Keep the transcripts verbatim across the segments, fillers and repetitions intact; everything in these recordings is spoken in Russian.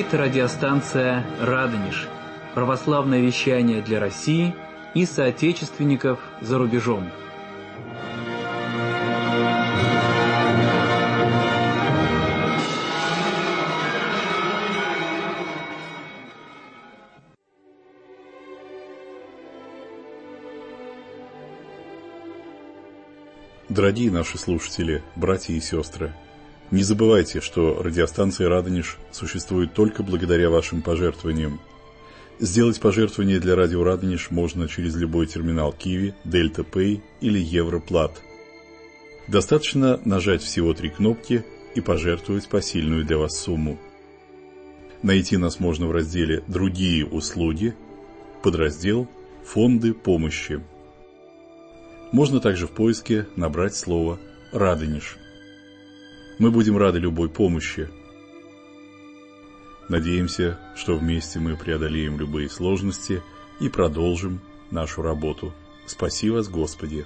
говорит радиостанция «Радонеж». Православное вещание для России и соотечественников за рубежом. Дорогие наши слушатели, братья и сестры, не забывайте, что радиостанция «Радонеж» существует только благодаря вашим пожертвованиям. Сделать пожертвование для радио «Радонеж» можно через любой терминал Киви, Дельта Пэй или Европлат. Достаточно нажать всего три кнопки и пожертвовать посильную для вас сумму. Найти нас можно в разделе «Другие услуги», подраздел «Фонды помощи». Можно также в поиске набрать слово «Радонеж». Мы будем рады любой помощи. Надеемся, что вместе мы преодолеем любые сложности и продолжим нашу работу. Спаси вас, Господи!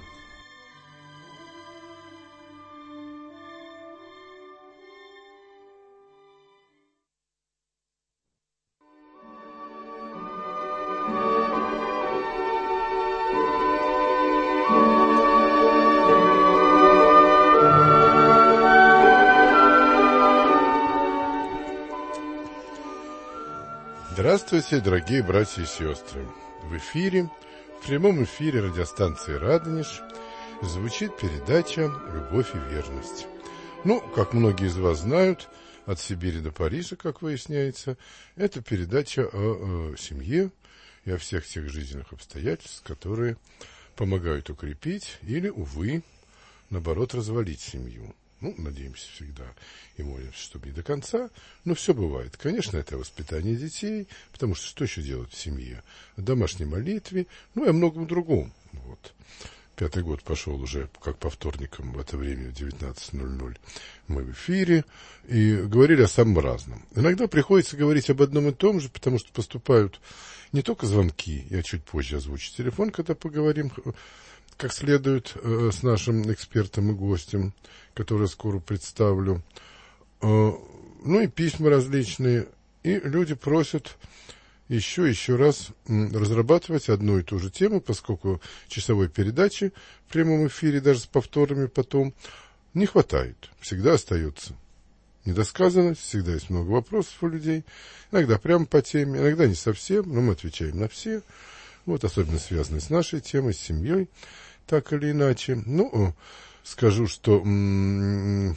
Здравствуйте, дорогие братья и сестры! В эфире, в прямом эфире радиостанции «Радонеж» звучит передача «Любовь и верность». Ну, как многие из вас знают, от Сибири до Парижа, как выясняется, это передача о, о семье и о всех тех жизненных обстоятельствах, которые помогают укрепить или, увы, наоборот, развалить семью. Ну, надеемся всегда и молимся, чтобы не до конца, но все бывает. Конечно, это воспитание детей, потому что что еще делать в семье? В домашней молитве, ну и о многом другом. Вот. Пятый год пошел уже, как по вторникам, в это время, в девятнадцать ноль ноль, мы в эфире, и говорили о самом разном. Иногда приходится говорить об одном и том же, потому что поступают не только звонки, я чуть позже озвучу телефон, когда поговорим как следует э, с нашим экспертом и гостем, который скоро представлю. Э, ну и письма различные. И люди просят еще еще раз м, разрабатывать одну и ту же тему, поскольку часовой передачи в прямом эфире, даже с повторами потом, не хватает. Всегда остается недосказанность, всегда есть много вопросов у людей. Иногда прямо по теме, иногда не совсем, но мы отвечаем на все. Вот, особенно связанные с нашей темой, с семьей, так или иначе. Ну, скажу, что м-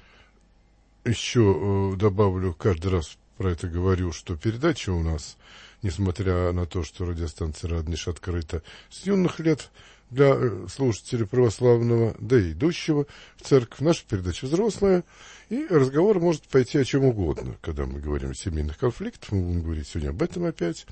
еще добавлю, каждый раз про это говорю, что передача у нас, несмотря на то, что радиостанция «Радонеж» открыта с юных лет для слушателей православного, да и идущего в церковь, наша передача взрослая, и разговор может пойти о чем угодно. Когда мы говорим о семейных конфликтах, мы будем говорить сегодня об этом опять.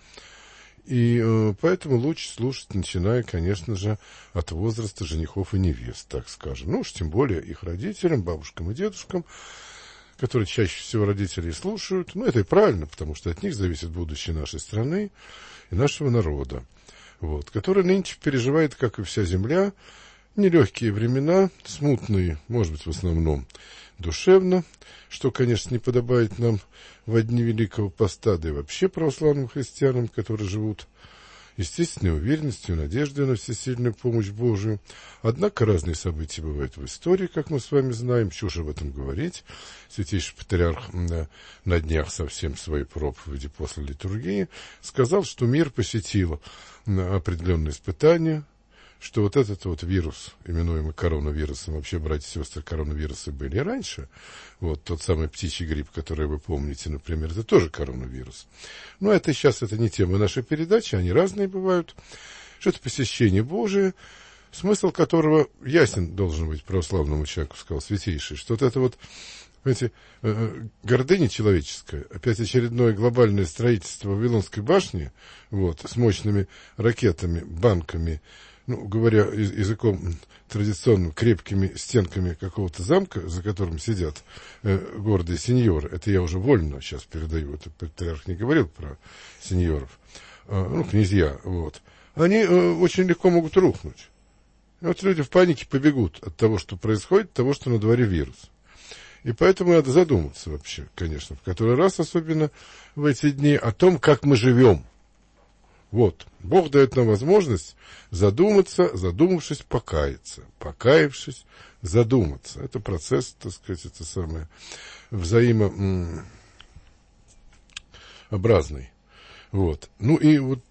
И э, поэтому лучше слушать, начиная, конечно же, от возраста женихов и невест, так скажем. Ну уж тем более их родителям, бабушкам и дедушкам, которые чаще всего родителей слушают. Ну, это и правильно, потому что от них зависит будущее нашей страны и нашего народа, вот, который нынче переживает, как и вся земля, нелегкие времена, смутные, может быть, в основном душевно, что, конечно, не подобает нам во дни Великого Поста, да и вообще православным христианам, которые живут естественной уверенностью, надеждой на всесильную помощь Божию. Однако разные события бывают в истории, как мы с вами знаем, чушь об этом говорить. Святейший Патриарх на, на днях совсем своей проповеди после литургии сказал, что мир посетил определенные испытания, что вот этот вот вирус, именуемый коронавирусом, вообще, братья и сестры, коронавирусы были и раньше, вот тот самый птичий грипп, который вы помните, например, это тоже коронавирус. Но это сейчас, это не тема нашей передачи, они разные бывают, что это посещение Божие, смысл которого ясен должен быть православному человеку, сказал Святейший, что вот это вот, понимаете, гордыня человеческая, опять очередное глобальное строительство Вавилонской башни, вот, с мощными ракетами, банками, ну, говоря языком традиционным, крепкими стенками какого-то замка, за которым сидят э, гордые сеньоры. Это я уже вольно сейчас передаю, это патриарх не говорил про сеньоров, э, ну, князья, вот. Они э, очень легко могут рухнуть. И вот люди в панике побегут от того, что происходит, от того, что на дворе вирус. И поэтому надо задуматься вообще, конечно, в который раз, особенно в эти дни, о том, как мы живем. Вот, Бог дает нам возможность задуматься, задумавшись, покаяться, покаявшись, задуматься. Это процесс, так сказать, это самое взаимообразный. Вот. Ну и вот,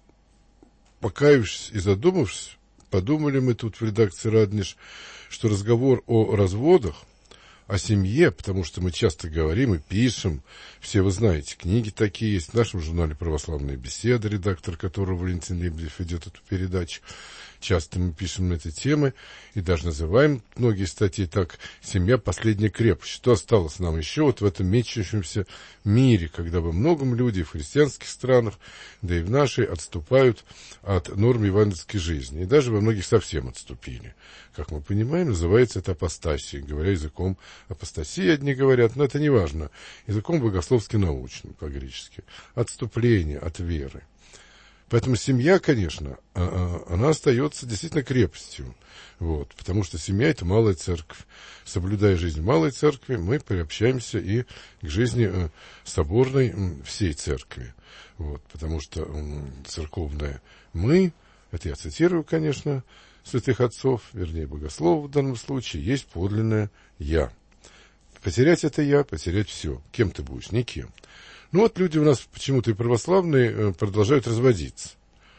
покаявшись и задумавшись, подумали мы тут в редакции «Радонеж», что разговор о разводах, о семье, потому что мы часто говорим и пишем, все вы знаете, книги такие есть, в нашем журнале «Православные беседы», редактор которого Валентин Лебедев ведет эту передачу. Часто мы пишем на эти темы и даже называем многие статьи так: «Семья – последняя крепость». Что осталось нам еще вот в этом мечущемся мире, когда во многом люди в христианских странах, да и в нашей, отступают от норм евангельской жизни. И даже во многих совсем отступили. Как мы понимаем, называется это апостасией. Говоря языком апостасии, одни говорят, но это не важно. Языком богословски-научным, по-гречески. Отступление от веры. Поэтому семья, конечно, она остается действительно крепостью. Вот, потому что семья – это малая церковь. Соблюдая жизнь малой церкви, мы приобщаемся и к жизни соборной всей церкви. Вот, потому что церковное «мы», это я цитирую, конечно, святых отцов, вернее, богословов в данном случае, есть подлинное «я». Потерять это «я», потерять все. Кем ты будешь? Никем. Ну вот люди у нас почему-то и православные продолжают разводиться.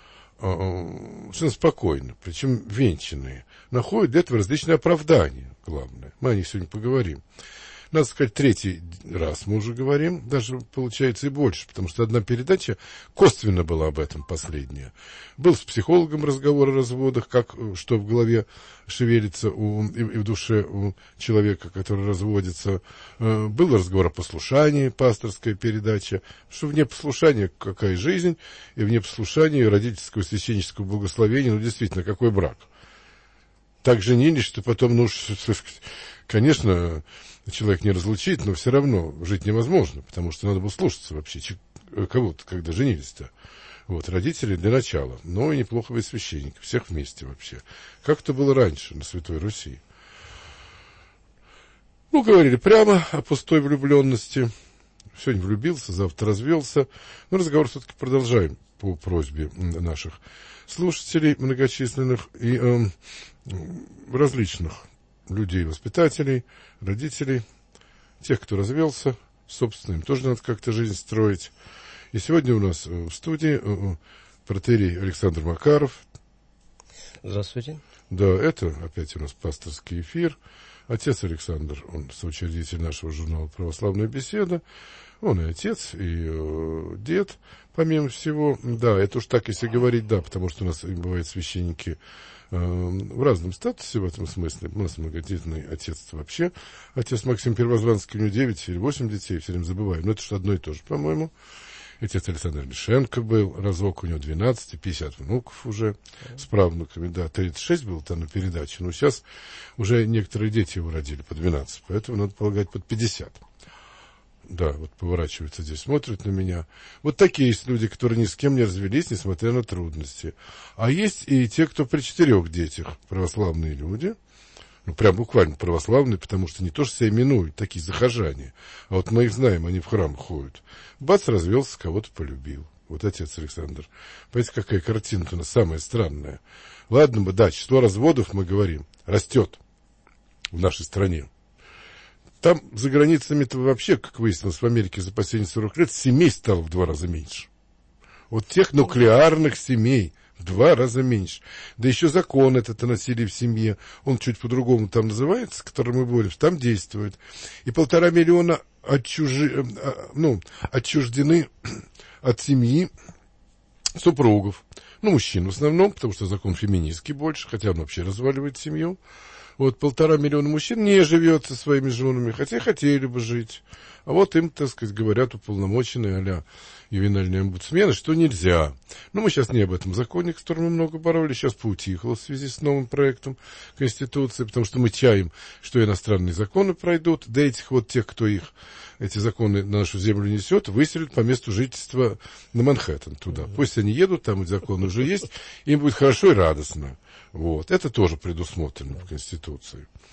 Совершенно спокойно, причем венчанные. Находят для этого различные оправдания, главное. Мы о них сегодня поговорим. Надо сказать, третий раз мы уже говорим, даже получается и больше, потому что одна передача косвенно была об этом, последняя. Был с психологом разговор о разводах, как, что в голове шевелится у, и, и в душе у человека, который разводится. Был разговор о послушании, пасторская передача, что вне послушания какая жизнь, и вне послушания родительского священнического благословения, ну действительно, какой брак. Так женились, что потом, ну, конечно, человек не разлучит, но все равно жить невозможно, потому что надо было слушаться вообще кого-то, когда женились-то. Вот, родители для начала, но и неплохо быть священником, всех вместе вообще. Как это было раньше на Святой Руси. Ну, говорили прямо о пустой влюбленности. Сегодня влюбился, завтра развелся. Но разговор все-таки продолжаем по просьбе наших слушателей многочисленных и э, различных людей, воспитателей, родителей, тех, кто развелся, собственно, им тоже надо как-то жизнь строить. И сегодня у нас в студии протоиерей Александр Макаров. Здравствуйте. Да, это опять у нас пасторский эфир. Отец Александр, он соучредитель нашего журнала «Православная беседа». Он и отец, и э, дед, помимо всего. Да, это уж так, если говорить, да, потому что у нас бывают священники э, в разном статусе в этом смысле. У нас многодетный отец вообще. Отец Максим Первозванский, у него девять или восемь детей, все время забываю. Но это что одно и то же, по-моему. Отец Александр Лишенко был, разок у него двенадцать, пятьдесят внуков уже с правнуками, да, тридцать шесть было там на передаче, но сейчас уже некоторые дети его родили по двенадцать, поэтому надо полагать под пятьдесят. Да, вот поворачиваются здесь, смотрят на меня. Вот такие есть люди, которые ни с кем не развелись, несмотря на трудности. А есть и те, кто при четырех детях, православные люди. Ну, прям буквально православные, потому что не то, что себя именуют, такие захожане. А вот мы их знаем, они в храм ходят. Бац, развелся, кого-то полюбил. Вот отец Александр. Понимаете, какая картина-то у нас самая странная. Ладно бы, да, число разводов, мы говорим, растет в нашей стране. Там, за границами-то вообще, как выяснилось, в Америке за последние сорок лет семей стало в два раза меньше. Вот тех нуклеарных семей в два раза меньше. Да еще закон этот о насилии в семье, он чуть по-другому там называется, с которым мы боремся, там действует. И полтора миллиона отчужи, ну, отчуждены от семьи супругов. Ну, мужчин в основном, потому что закон феминистский больше, хотя он вообще разваливает семью. Вот полтора миллиона мужчин не живет со своими женами, хотя хотели бы жить. А вот им, так сказать, говорят уполномоченные а-ля ювенальные омбудсмены, что нельзя. Но мы сейчас не об этом законе, с которым мы много боролись, сейчас поутихло в связи с новым проектом Конституции, потому что мы чаем, что иностранные законы пройдут, да этих вот тех, кто их, эти законы на нашу землю несет, выселят по месту жительства на Манхэттен туда. Mm-hmm. Пусть они едут, там эти законы уже есть, им будет хорошо и радостно. Вот. Это тоже предусмотрено в Конституции.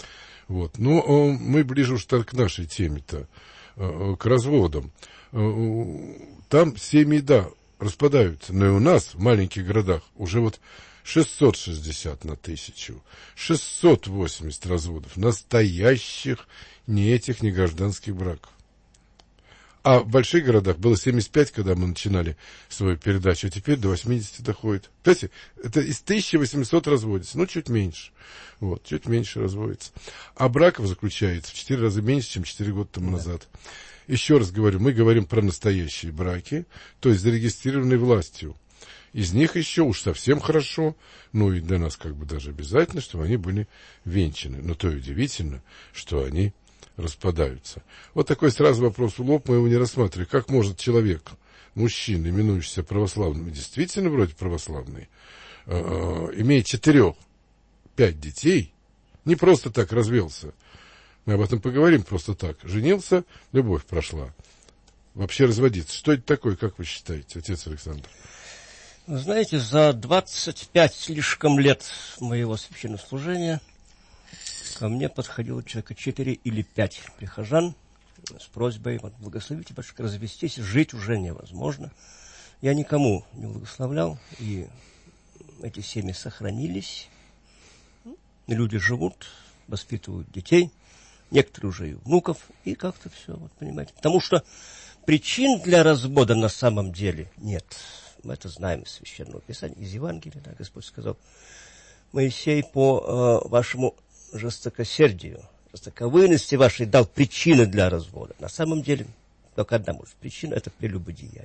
Вот. Но э, мы ближе уж так к нашей теме-то, э, к разводам. Э, там семьи, да, распадаются, но и у нас в маленьких городах уже вот шестьсот шестьдесят на тысячу, шестьсот восемьдесят разводов, настоящих, не этих, не гражданских браков. А в больших городах было семьдесят пять, когда мы начинали свою передачу, а теперь до восьмидесяти доходит. Кстати, это из тысячи восьмисот разводится, ну, чуть меньше. Вот, чуть меньше разводится. А браков заключается в четыре раза меньше, чем четыре года тому да. назад. Еще раз говорю, мы говорим про настоящие браки, то есть зарегистрированные властью. Из них еще уж совсем хорошо, ну и для нас как бы даже обязательно, чтобы они были венчаны. Но то и удивительно, что они распадаются. Вот такой сразу вопрос в лоб, мы его не рассматриваем. Как может человек, мужчина, именующийся православным, действительно вроде православный, э, имея четырех, пять детей, не просто так развелся, мы об этом поговорим просто так, женился, любовь прошла, вообще разводиться. Что это такое, как вы считаете, отец Александр? Вы знаете, за двадцать пять слишком лет моего священнослужения ко мне подходило человека четыре или пять прихожан с просьбой, вот, благословите, батюшка, развестись, жить уже невозможно. Я никому не благословлял, и эти семьи сохранились. Люди живут, воспитывают детей, некоторые уже и внуков, и как-то все, вот, понимаете. Потому что причин для развода на самом деле нет. Мы это знаем из Священного Писания, из Евангелия, да, Господь сказал: Моисей, по э, вашему жестокосердию, жестоковыности вашей дал причины для развода. На самом деле, только одна может причина – это прелюбодеяние.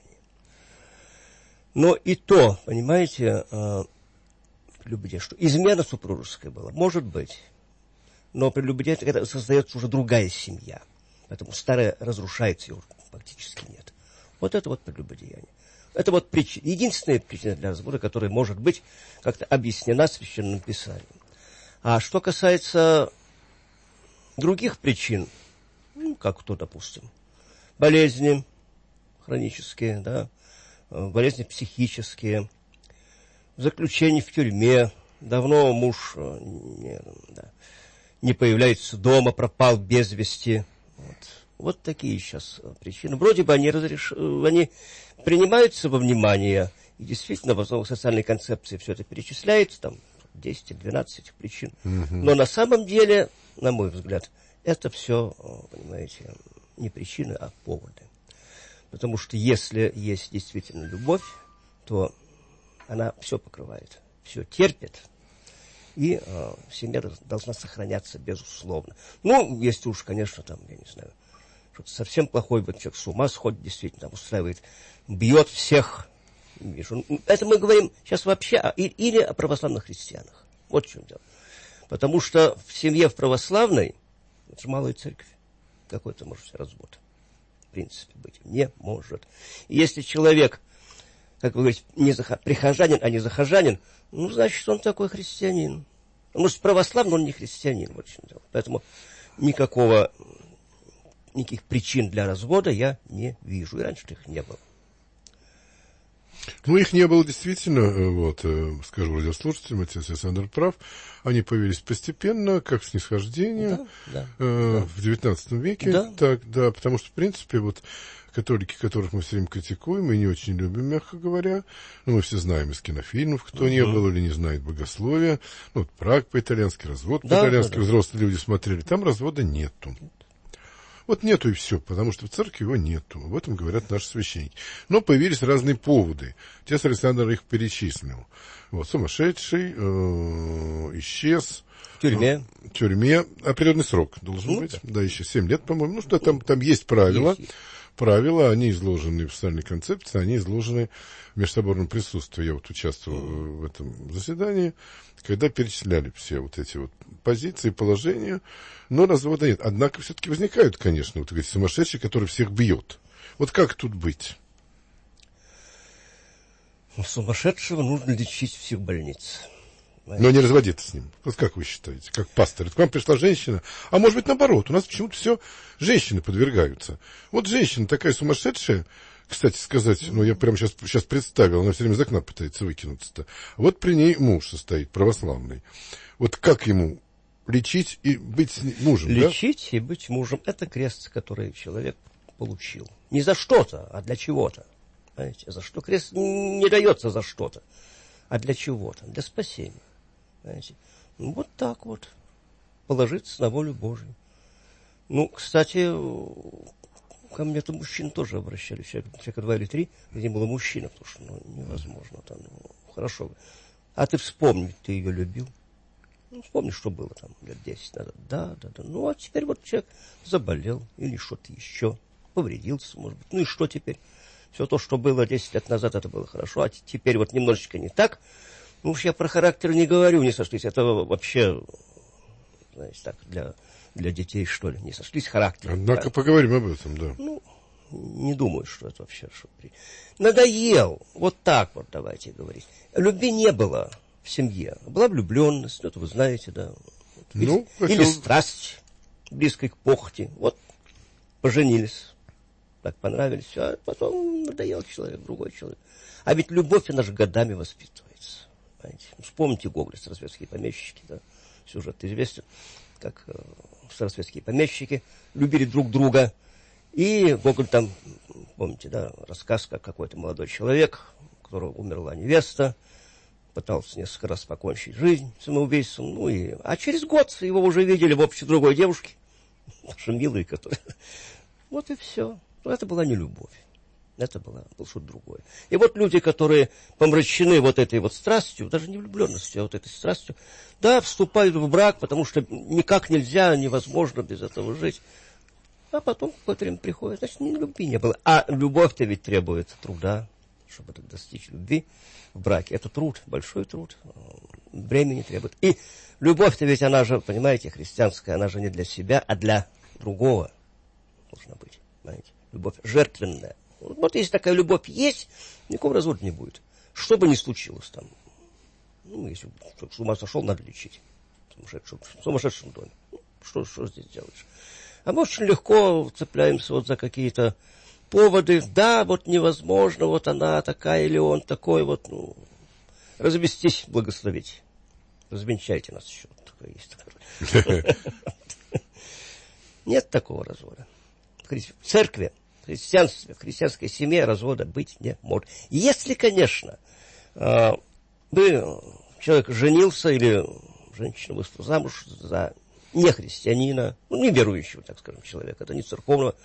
Но и то, понимаете, э, прелюбодеяние, что измена супружеская была, может быть, но прелюбодеяние, когда создается уже другая семья, поэтому старая разрушается, ее фактически нет. Вот это вот прелюбодеяние. Это вот причина, единственная причина для развода, которая может быть как-то объяснена Священным Писанием. А что касается других причин, ну, как то, допустим, болезни хронические, да, болезни психические, заключение в тюрьме, давно муж не, да, не появляется дома, пропал без вести. Вот. Вот такие сейчас причины. Вроде бы они, разреш... они принимаются во внимание, и действительно в основах социальной концепции все это перечисляется, там десять-двенадцать этих причин. Mm-hmm. Но на самом деле, на мой взгляд, это все, понимаете, не причины, а поводы. Потому что если есть действительно любовь, то она все покрывает, все терпит, и э, семья должна сохраняться безусловно. Ну, если уж, конечно, там, я не знаю, что-то совсем плохой, вот человек с ума сходит, действительно, там, устраивает, бьет всех. Вижу. Это мы говорим сейчас вообще о, или о православных христианах. Вот в чем дело. Потому что в семье в православной, это же малая церковь, какой-то может развод, в принципе, быть не может. И если человек, как вы говорите, не зах... прихожанин, а не захожанин, ну, значит, он такой христианин. Может, православный, но он не христианин, вот в чем дело. Поэтому никакого, никаких причин для развода я не вижу. И раньше их не было. Ну, их не было действительно, вот, скажу радиослушателям, отец Александр прав, они появились постепенно, как снисхождение, да, да, э, да. в девятнадцатом веке, да. Так, да, потому что, в принципе, вот, католики, которых мы все время критикуем и не очень любим, мягко говоря, ну, мы все знаем из кинофильмов, кто uh-huh. не был или не знает богословия, ну, вот, брак по-итальянски, развод да, по-итальянски, да, да. взрослые люди смотрели, там развода нету. Вот нету и все, потому что в церкви его нету. Об этом говорят наши священники. Но появились разные поводы. Отец Александр их перечислил. Вот, сумасшедший, э, исчез. В тюрьме. В тюрьме. Определенный срок должен ну, быть. Да. да, еще семь лет, по-моему. Ну, что там, там есть правила. Есть, есть. Правила, они изложены в социальной концепции, они изложены в межсоборном присутствии. Я вот участвовал mm. в этом заседании, когда перечисляли все вот эти вот позиции, положения, но развода нет. Однако все-таки возникают, конечно, вот эти сумасшедшие, которые всех бьет. Вот как тут быть? Сумасшедшего нужно лечить в психбольнице. Но не разводиться с ним. Вот как вы считаете, как пастор? К вам пришла женщина, а может быть наоборот, у нас почему-то все женщины подвергаются. Вот женщина такая сумасшедшая, кстати сказать, ну я прямо сейчас, сейчас представил, она все время из окна пытается выкинуться-то. Вот при ней муж состоит, православный. Вот как ему лечить и быть мужем, Лечить да? и быть мужем – это крест, который человек получил. Не за что-то, а для чего-то. Понимаете? За что крест не дается за что-то, а для чего-то, для спасения. Понимаете? Ну, вот так вот. Положиться на волю Божию. Ну, кстати, ко мне-то мужчин тоже обращались. Человека два или три, где было мужчина, потому что ну, невозможно. Там, ну, хорошо. А ты вспомни, ты ее любил. Ну, вспомни, что было там лет десять назад. Да, да, да. Ну, а теперь вот человек заболел или что-то еще, повредился, может быть. Ну и что теперь? Все то, что было десять лет назад, это было хорошо, а теперь вот немножечко не так. Ну уж я про характер не говорю, не сошлись. Это вообще, знаете, так, для, для детей, что ли, не сошлись характер. Однако да? Поговорим об этом, да. Ну, не думаю, что это вообще... Что... Надоел. Вот так вот давайте говорить. Любви не было в семье. Была влюбленность, это вы знаете, да. Ну, или, хотел... или страсть, близкой к похоти. Вот, поженились. Так понравились, а потом надоел человек, другой человек. А ведь любовь, она же годами воспитывается. Понимаете? Вспомните Гоголя, «Старосветские помещики», да? Сюжет известен, как э, старосветские помещики любили друг друга. И Гоголь там, помните, да, рассказ, как какой-то молодой человек, у которого умерла невеста, пытался несколько раз покончить жизнь самоубийством. Ну и... А через год его уже видели в обществе другой девушки, наши милые, которые... Вот и все. Это была не любовь. Это было, было что-то другое. И вот люди, которые помрачены вот этой вот страстью, даже не влюбленностью, а вот этой страстью, да, вступают в брак, потому что никак нельзя, невозможно без этого жить. А потом какое-то время приходит, значит, ни любви не было. А любовь-то ведь требует труда, чтобы достичь любви в браке. Это труд, большой труд, времени требует. И любовь-то ведь она же, понимаете, христианская, она же не для себя, а для другого должна быть, понимаете. Любовь жертвенная. Вот если такая любовь есть, никакого развода не будет. Что бы ни случилось там. Ну, если с ума сошел, надо лечить. В сумасшедшем доме. Что, что здесь делаешь? А мы очень легко цепляемся вот за какие-то поводы. Да, вот невозможно, вот она такая или он такой. Вот, ну, развестись, благословить. Развенчайте нас еще. Такое есть. Нет такого развода. В церкви, в христианстве, в христианской семье развода быть не может. Если, конечно, бы человек женился или женщина вышла замуж за не христианина, ну, не верующего, так скажем, человека, это не церковного,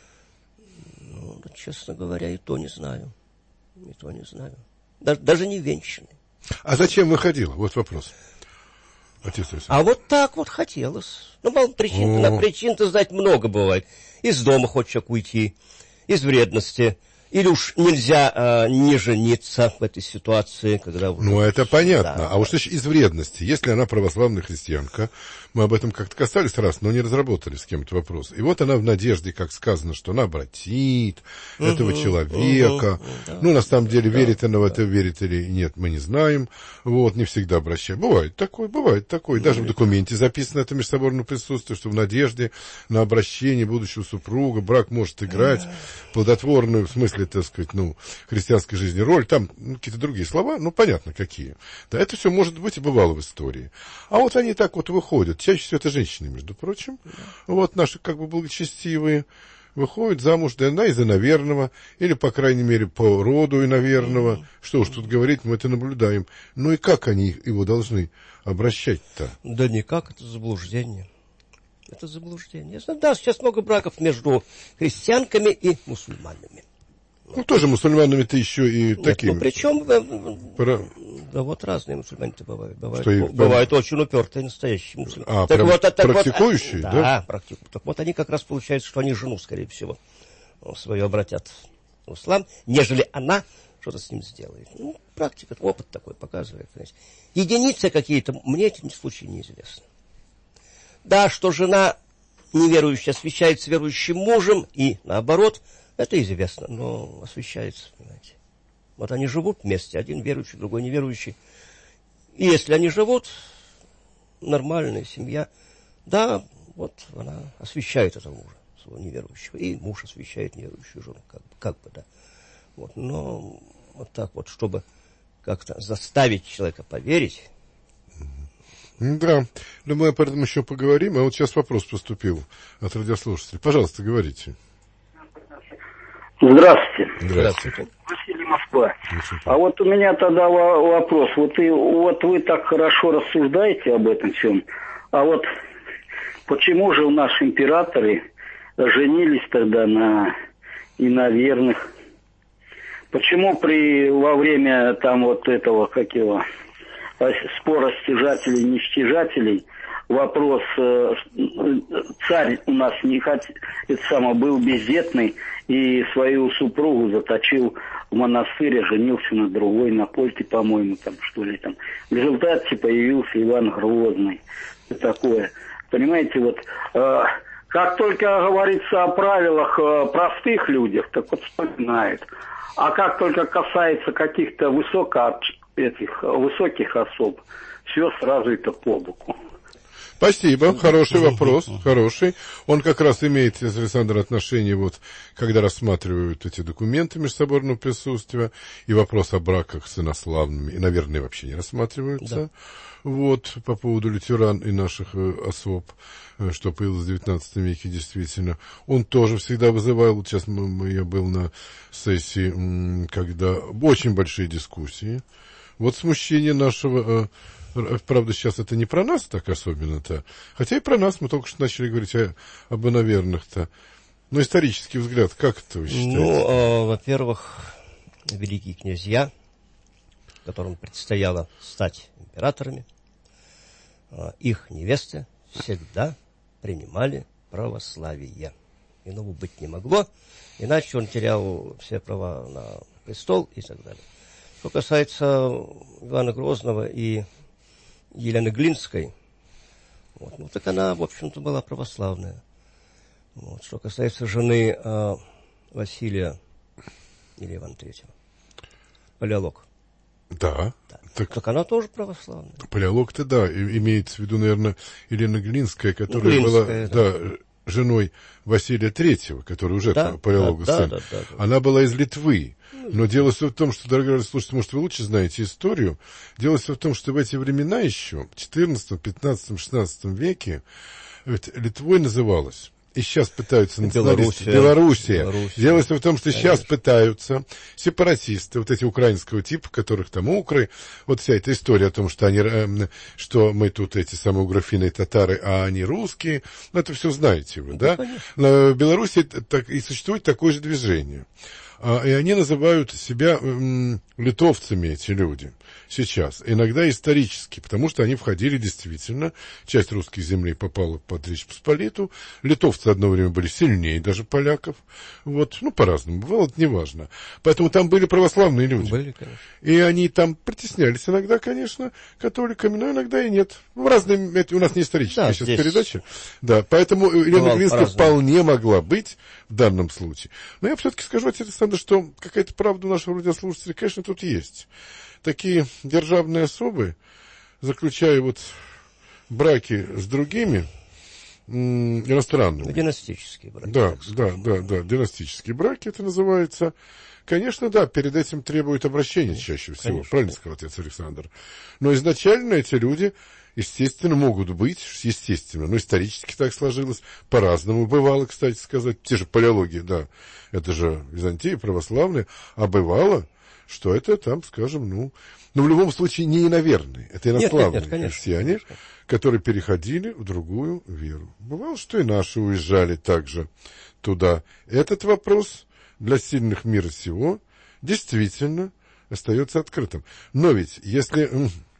ну, честно говоря, и то не знаю. И то не знаю. Даже, даже не венчанный. А зачем выходила? Вот вопрос. Отец Александр. А вот так вот хотелось. Ну, мало причин, на причин-то знать много бывает. Из дома хочет человек уйти, из вредности. Или уж нельзя а, не жениться в этой ситуации, когда... Ну, это понятно. Да, а уж из вредности. Если она православная христианка, мы об этом как-то касались раз, но не разработали с кем-то вопрос. И вот она в надежде, как сказано, что она обратит угу, этого человека. Угу, да, ну, на самом деле, да, верит она в это, да. верит или нет, мы не знаем. Вот, не всегда обращаем. Бывает такое, бывает такое. Даже ну, в документе записано это межсоборное присутствие, что в надежде на обращение будущего супруга брак может играть плодотворную, в смысле, так сказать, ну, христианской жизни роль, там ну, какие-то другие слова, ну, понятно, какие. Да, это все, может быть, и бывало в истории. А вот они так вот выходят, чаще всего это женщины, между прочим, да. вот наши, как бы, благочестивые, выходят замуж, да, она из иноверного, или, по крайней мере, по роду иноверного. Mm-hmm. Что уж тут говорить, мы это наблюдаем. Ну, и как они его должны обращать-то? Да никак, это заблуждение. Это заблуждение. Да, сейчас много браков между христианками и мусульманами. Ну, тоже мусульманами-то еще и Нет, такими. Ну, причем, Про... да вот разные мусульмане-то бывают. Бывают, что бывают и... очень упертые настоящие мусульмане. А, так вот, так практикующие, вот, да? Да, практикуют. Так вот, они как раз получается, что они жену, скорее всего, свою обратят в ислам, нежели она что-то с ним сделает. Ну, практика, опыт такой показывает. Понимаете. Единицы какие-то, мне эти случаи неизвестны. Да, что жена неверующая освящается верующим мужем, и наоборот, это известно, но освящается, понимаете. Вот они живут вместе, один верующий, другой неверующий. И если они живут, нормальная семья, да, вот она освящает этого мужа, своего неверующего, и муж освящает неверующую жену, как бы, как бы, да. Вот, но вот так вот, чтобы как-то заставить человека поверить, Да, но мы об этом еще поговорим. А вот сейчас вопрос поступил от радиослушателей. Пожалуйста, говорите. Здравствуйте. Здравствуйте. Василий, Москва. А вот у меня тогда вопрос. Вот, и, вот вы так хорошо рассуждаете об этом всем. А вот почему же у нас императоры женились тогда на иноверных? Почему при во время там вот этого, как его, спора стяжателей, не стяжателей, вопрос, э, царь у нас не хотел, это самое, был бездетный и свою супругу заточил в монастырь, женился на другой, на польке, по-моему, там, что ли, там. В результате появился Иван Грозный. И такое. Понимаете, вот, э, как только говорится о правилах э, простых людях, так вот вспоминают. А как только касается каких-то высоко, этих, высоких особ, все сразу это по боку. Спасибо, хороший вопрос, хороший. Он как раз имеет, Александр, отношение, вот, когда рассматривают эти документы межсоборного присутствия, и вопрос о браках с инославными, и, наверное, вообще не рассматриваются. Да. Вот, по поводу лютеран и наших э, особ, э, что появилось в девятнадцатом веке, действительно. Он тоже всегда вызывал, вот сейчас мы, мы, я был на сессии, м, когда очень большие дискуссии. Вот смущение нашего... Э, правда, сейчас это не про нас так особенно-то, хотя и про нас мы только что начали говорить о, об иноверных-то. Но исторический взгляд, как это вы считаете? Ну, э, во-первых, великие князья, которым предстояло стать императорами, э, их невесты всегда принимали православие. Иного быть не могло, иначе он терял все права на престол и так далее. Что касается Ивана Грозного и Елены Глинской, вот, ну так она, в общем-то, была православная. Вот, что касается жены э, Василия или Ивана Третьего, палеолог. Да. да. Так, так она тоже православная. Палеолог-то, да, имеется в виду, наверное, Елена Глинская, которая ну, Глинская, была да. Да, женой Василия Третьего, который уже да, палеолога да, сын. да, да, да. Она была из Литвы. Но дело все в том, что, дорогие слушатели, может, вы лучше знаете историю. Дело все в том, что в эти времена еще, в четырнадцатом, пятнадцатом, шестнадцатом веке, ведь Литвой называлась. И сейчас пытаются националисты. Белоруссия. Белоруссия. Белоруссия. Дело все в том, что Конечно. сейчас пытаются сепаратисты, вот эти украинского типа, которых там укры, вот вся эта история о том, что они, что мы тут эти самые угрофины татары, а они русские, ну, это все знаете вы, да? В Беларуси так, и существует такое же движение. И они называют себя м, литовцами, эти люди, сейчас. Иногда исторически, потому что они входили действительно, часть русских землей попала под Речь Посполиту. Литовцы одно время были сильнее даже поляков. Вот, ну, по-разному бывало, это неважно. Поэтому там были православные люди. Были, конечно. И они там притеснялись иногда, конечно, католиками, но иногда и нет. В разные, это у нас не историческая да, сейчас здесь... передача. Да, поэтому Елена Глинская вполне могла быть в данном случае. Но я все-таки скажу, отец Александр, что какая-то правда у нашего радиослушателя, конечно, тут есть. Такие державные особы, заключая вот браки с другими м, иностранными. Династические браки. Да, да, да, да, династические браки это называется. Конечно, да, перед этим требует обращения чаще всего, конечно, правильно сказал отец Александр. Но изначально эти люди, естественно, могут быть, естественно, но исторически так сложилось, по-разному бывало, кстати сказать, те же палеологии, да, это же Византия православная, а бывало, что это там, скажем, ну, но в любом случае не иноверные, это инославные нет, нет, нет, христиане, конечно. Которые переходили в другую веру. Бывало, что и наши уезжали также туда. Этот вопрос для сильных мира сего действительно остается открытым. Но ведь, если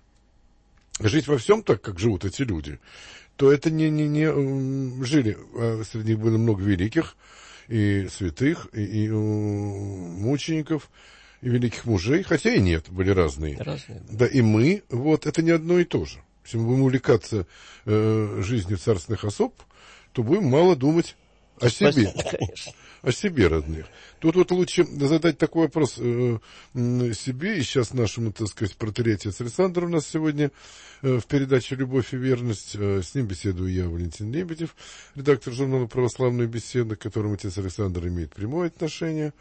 жить во всем так, как живут эти люди, то это не, не, не жили, а среди них было много великих и святых, и, и мучеников, и великих мужей, хотя и нет, были разные. Разные. Да, и мы, вот, это не одно и то же. Если мы будем увлекаться э, жизнью царственных особ, то будем мало думать о себе. Конечно. О себе родных. Тут вот лучше задать такой вопрос э, себе, и сейчас нашему, так сказать, протоиерейте Александру у нас сегодня э, в передаче «Любовь и верность». Э, с ним беседую я, Валентин Лебедев, редактор журнала «Православная беседа», к которому отец Александр имеет прямое отношение.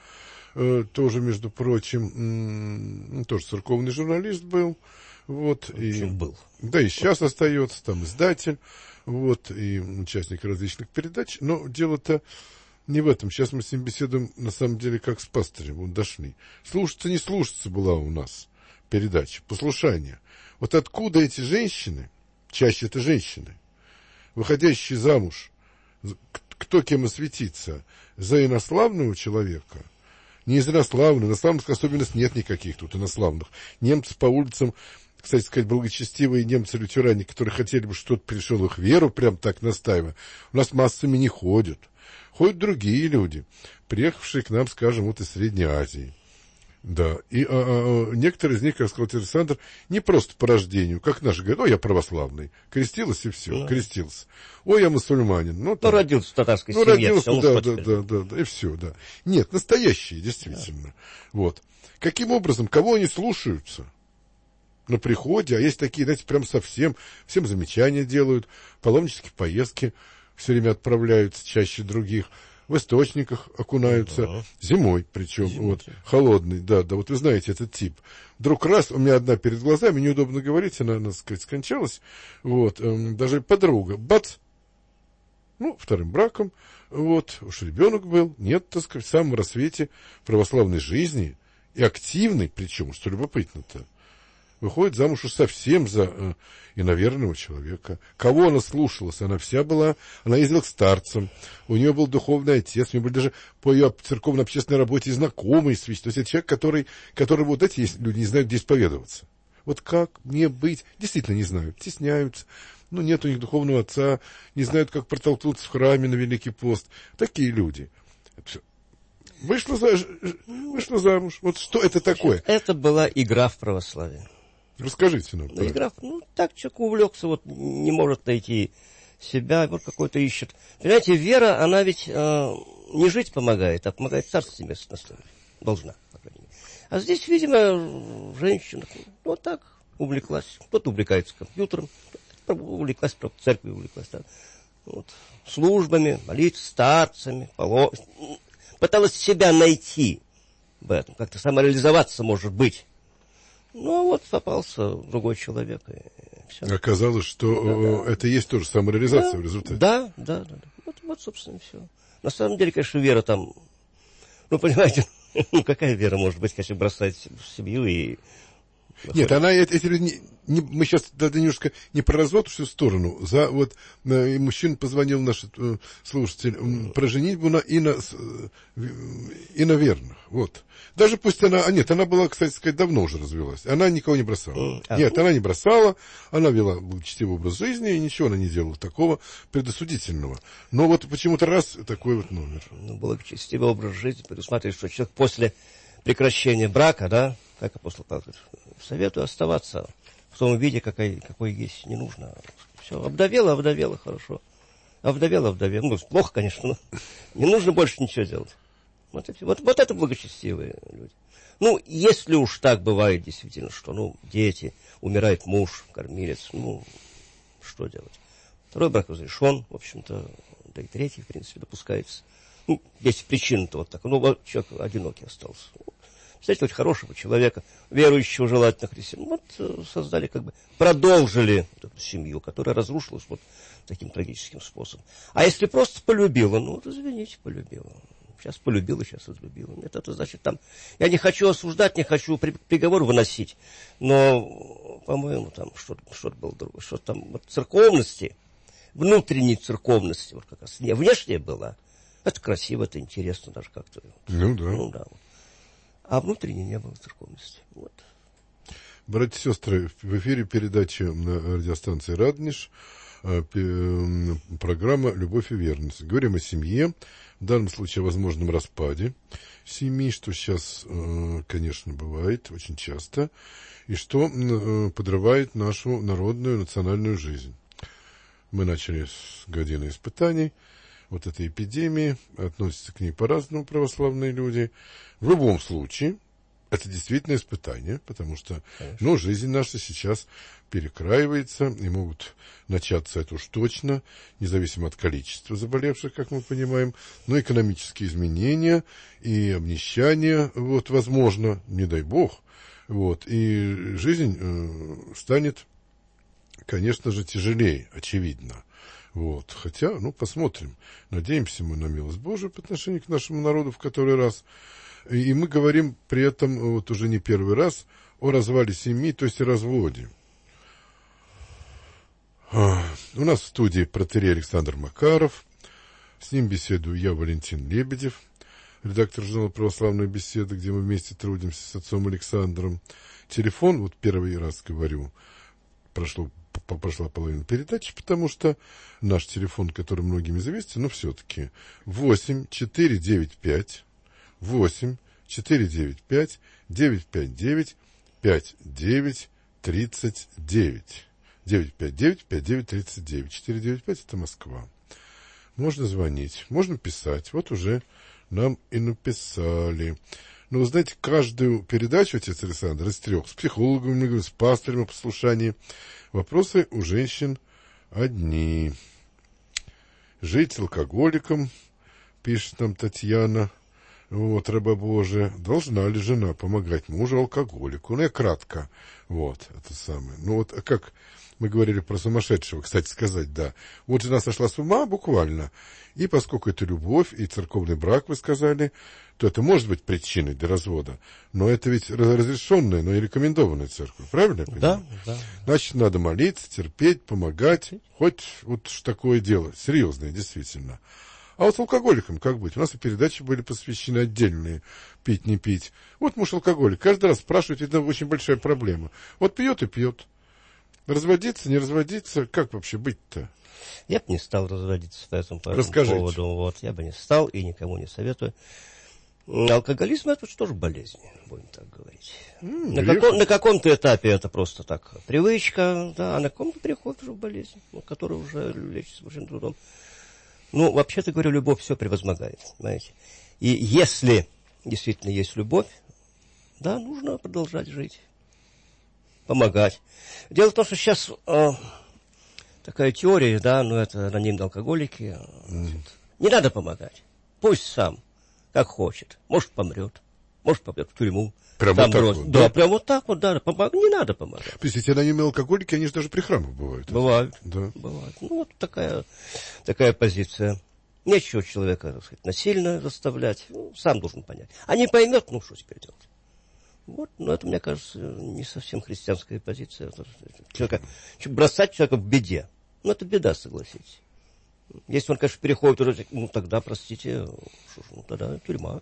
э, тоже, между прочим, э, тоже церковный журналист был. Вот, и, был. Да, и сейчас остается, там издатель, вот, и участник различных передач. Но дело-то не в этом. Сейчас мы с ним беседуем, на самом деле, как с пастырем. Вот дошли. Слушаться, не слушаться была у нас передача, послушание. Вот откуда эти женщины, чаще это женщины, выходящие замуж, кто кем осветится, за инославного человека, не из инославных, инославных особенностей нет никаких тут инославных. Немцы по улицам, кстати сказать, благочестивые немцы-лютеране, которые хотели бы, что-то пришел в их веру, прям так настаивая, у нас массами не ходят. Ходят другие люди, приехавшие к нам, скажем, вот из Средней Азии. Да, и а, а, некоторые из них, как сказал Александр, не просто по рождению, как наши говорят, ой, я православный, крестилась и все, да. крестился. Ой, я мусульманин. Ну, там, ну родился в татарской ну, семье. Родился, да, да, да, да, да, и все, да. Нет, настоящие, действительно. Да. Вот. Каким образом, кого они слушаются на приходе, а есть такие, знаете, прям совсем, всем замечания делают, паломнические поездки все время отправляются чаще других, в источниках окунаются, uh-huh. зимой, причем, зимой. Вот, холодный, да, да, вот вы знаете этот тип. Вдруг раз, у меня одна перед глазами, неудобно говорить, она, так сказать, скончалась, вот, эм, даже подруга, бац, ну, вторым браком, вот, уж ребенок был, нет, так сказать, в самом рассвете православной жизни, и активный, причем, что любопытно-то, выходит замуж уж совсем за э, иноверного человека. Кого она слушалась? Она вся была, она ездила к старцам, у нее был духовный отец, у нее были даже по ее церковно-общественной работе знакомые священники. То есть это человек, который, который вот эти есть люди не знают, где исповедоваться. Вот как мне быть? Действительно не знают, стесняются. Ну, нет у них духовного отца, не знают, как протолкнуться в храме на Великий пост. Такие люди. Вышла, за, вышла замуж. Вот что это такое? Это была игра в православие. Расскажите нам. Ну, игра, ну, так человек увлекся, вот не может найти себя, вот какой-то ищет. Понимаете, вера, она ведь э, не жить помогает, а помогает Царство Небесное наставить. Должна, по крайней мере. А здесь, видимо, женщина вот так увлеклась. Кто-то увлекается компьютером, кто-то увлеклась, церковью увлеклась. Да. Вот, службами, молитвой, старцами, поло... пыталась себя найти в этом, как-то самореализоваться, может быть. Ну, вот попался другой человек, и все. Оказалось, что да, да. это и есть тоже самореализация да, в результате. Да, да, да. Вот, вот, собственно, все. На самом деле, конечно, вера там... Ну, понимаете, ну, какая вера может быть, конечно, бросать семью и... Нет, она, эти люди, не, не, мы сейчас даже немножко не про развод всю сторону, за вот, э, мужчина позвонил наш э, слушатель, э, про женитьбу на ино, э, иноверных, вот. Даже пусть она, а нет, она была, кстати сказать, давно уже развелась, она никого не бросала. А, нет, она не бросала, она вела благочестивый образ жизни, и ничего она не делала такого предосудительного. Но вот почему-то раз такой вот номер. Ну, благочестивый образ жизни предусматривает, что человек после прекращения брака, да, как апостол Павел говорит, советую оставаться в том виде, какой, какой есть, не нужно. Все, обдавела, обдавела, хорошо. Обдавела, обдавела. Ну, плохо, конечно, но не нужно больше ничего делать. Вот, вот, вот это благочестивые люди. Ну, если уж так бывает действительно, что, ну, дети, умирает муж, кормилец, ну, что делать? Второй брак разрешен, в общем-то, да и третий, в принципе, допускается. Ну, есть причина-то вот так. Ну, вот человек одинокий остался. Встретить хорошего человека, верующего желательно Христе. Вот создали, как бы, продолжили эту семью, которая разрушилась вот таким трагическим способом. А если просто полюбила, ну, вот, извините, полюбила. Сейчас полюбила, сейчас разлюбила. Нет, это значит там... Я не хочу осуждать, не хочу приговор выносить, но, по-моему, там что-то, что-то было другое. Что-то там вот церковности, внутренней церковности, вот как раз, не внешняя была. Это красиво, это интересно даже как-то. Ну, да. Ну, да. А внутренней не было церковности. Вот. Братья и сестры, в эфире передача на радиостанции «Радонеж», программа «Любовь и верность». Говорим о семье, в данном случае о возможном распаде семьи, что сейчас, конечно, бывает очень часто, и что подрывает нашу народную, национальную жизнь. Мы начали с годины испытаний, вот этой эпидемии, относятся к ней по-разному православные люди. В любом случае, Это действительно испытание, потому что, ну, жизнь наша сейчас перекраивается, и могут начаться, это уж точно, независимо от количества заболевших, как мы понимаем, но экономические изменения и обнищание, вот, возможно, не дай бог, вот, и жизнь э, станет, конечно же, тяжелее, очевидно. Вот, хотя, ну, посмотрим. Надеемся мы на милость Божию по отношению к нашему народу в который раз. И мы говорим при этом, вот уже не первый раз, о развале семьи, то есть о разводе. У нас в студии протоиерей Александр Макаров. С ним беседую я, Валентин Лебедев, редактор журнала «Православная беседа», где мы вместе трудимся с отцом Александром. Телефон, вот первый раз говорю, прошло, прошла половина передачи, потому что наш телефон, который многим известен, но все-таки восемь четыре девять пять восемь четыре девять пять девять пять девять пять девять тридцать девять. девять пять девять пять девять тридцать девять. четыре девять пять это Москва. Можно звонить, можно писать. Вот уже нам и написали. Но вы знаете, каждую передачу, отец Александр, из трех, с психологом, мы говорим, с пастырем о послушании, вопросы у женщин одни. Жить с алкоголиком, пишет нам Татьяна, вот, раба Божия, должна ли жена помогать мужу алкоголику? Ну, я кратко, вот, это самое. Ну, вот, а как мы говорили про сумасшедшего, кстати сказать, да. Вот жена сошла с ума буквально, и поскольку это любовь и церковный брак, вы сказали, то это может быть причиной для развода, но это ведь разрешенная, но и рекомендованная церковь, правильно я понимаю? Да, да. Значит, надо молиться, терпеть, помогать, хоть вот такое дело, серьезное, действительно. А вот с алкоголиком как быть? У нас и передачи были посвящены отдельные, пить, не пить. Вот муж алкоголик, каждый раз спрашивает, это очень большая проблема. Вот пьет и пьет. Разводиться, не разводиться, как вообще быть-то? Я бы не стал разводиться по этому, по этому Расскажите. поводу. Вот, я бы не стал и никому не советую. Алкоголизм – это тоже болезнь, будем так говорить. М, на, каком, на каком-то этапе это просто так привычка, да, а на каком-то приходит уже болезнь, ну, которая уже лечится большим трудом. Ну, вообще-то говоря, любовь все превозмогает, понимаете. И если действительно есть любовь, да, нужно продолжать жить, помогать. Дело в том, что сейчас э, такая теория, да, ну, это анонимные алкоголики. Mm. Не надо помогать. Пусть сам, как хочет. Может, помрет, может, попадет в тюрьму. Прямо вот так вот, да? Да, прямо вот так вот, да, помог... не надо помогать. То есть эти анонимные алкоголики, они же даже при храмах бывают. Бывают, да. бывают. Ну, вот такая, такая позиция. Нечего человека, так сказать, насильно заставлять. Ну, сам должен понять. А не поймет, ну, что теперь делать? Вот, но это, мне кажется, не совсем христианская позиция. Человека, бросать человека в беде. Ну, это беда, согласитесь. Если он, конечно, переходит уже, ну, тогда, простите, что ж, ну, тогда тюрьма.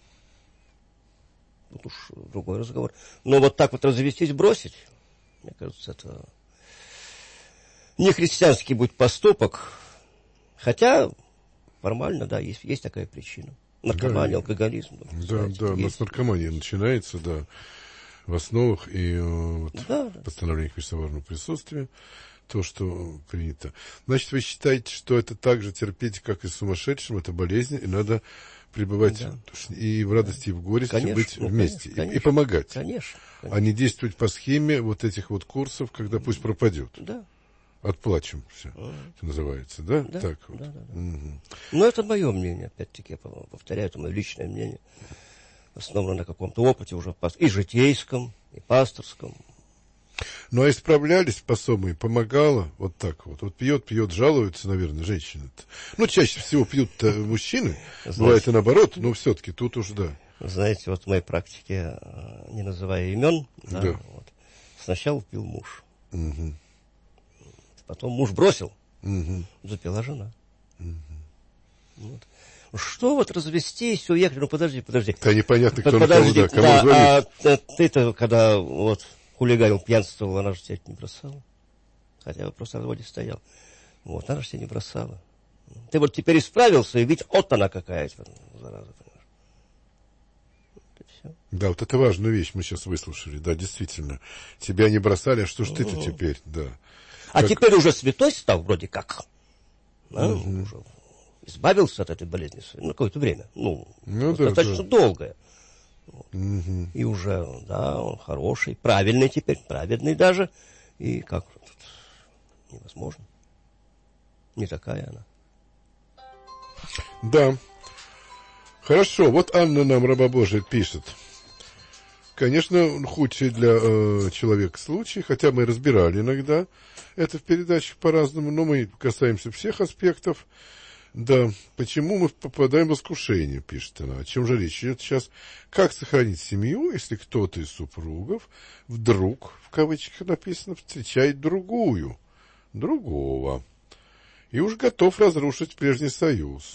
Вот уж другой разговор. Но вот так вот развестись, бросить, мне кажется, это не христианский будет поступок. Хотя формально, да, есть, есть такая причина. Наркомания, да, алкоголизм. Да, знаете, да, у нас наркомания начинается, да, в основах и вот, да, да. постановлениях Христоварного присутствия, то, что принято. Значит, вы считаете, что это так же терпеть, как и сумасшедшим, это болезнь, и надо пребывать да. и в радости, и в горести, конечно, быть ну, вместе, конечно, и, и помогать. Конечно, конечно. А не действовать по схеме вот этих вот курсов, когда пусть пропадет. Да. Отплачем все, а. это называется, да? Да, так вот. да, да, да. Угу. Ну, это мое мнение, опять-таки, я повторяю, это мое личное мнение, основано на каком-то опыте уже и житейском, и пасторском. Ну, а исправлялись пособие, помогало, вот так вот. Вот пьет, пьет, жалуются, наверное, женщины-то. Ну, чаще всего пьют-то мужчины, знаете, бывает и наоборот, но все-таки тут уж, да. Знаете, вот в моей практике, не называя имен, да, да. Вот, сначала пил муж. Угу. Потом муж бросил, угу. запила жена. Угу. Вот. Что вот развестись, уехать, ну подожди, подожди. Да непонятно, кто подожди, на кого, да, кому да, а ты-то, когда вот хулиганил, пьянствовал, она же тебя не бросала. Хотя вопрос о разводе стоял. Вот, она же тебя не бросала. Ты вот теперь исправился, и ведь вот она какая-то, зараза, понимаешь. Вот и все. Да, вот это важную вещь мы сейчас выслушали, да, действительно. Тебя не бросали, а что ж ты-то теперь, да. А как... теперь уже святой стал, вроде как. Да? Угу. Уже избавился от этой болезни на какое-то время. Ну, ну достаточно да, да. долгое. Вот. Угу. И уже, да, он хороший, правильный теперь, праведный даже. И как тут невозможно. Не такая она. Да. Хорошо, вот Анна нам, раба Божия, пишет. Конечно, худший для э, человека случай, хотя мы разбирали иногда это в передачах по-разному, но мы касаемся всех аспектов. Да, почему мы попадаем в искушение, пишет она. О чем же речь идет сейчас? Как сохранить семью, если кто-то из супругов вдруг, в кавычках написано, встречает другую, другого, и уж готов разрушить прежний союз?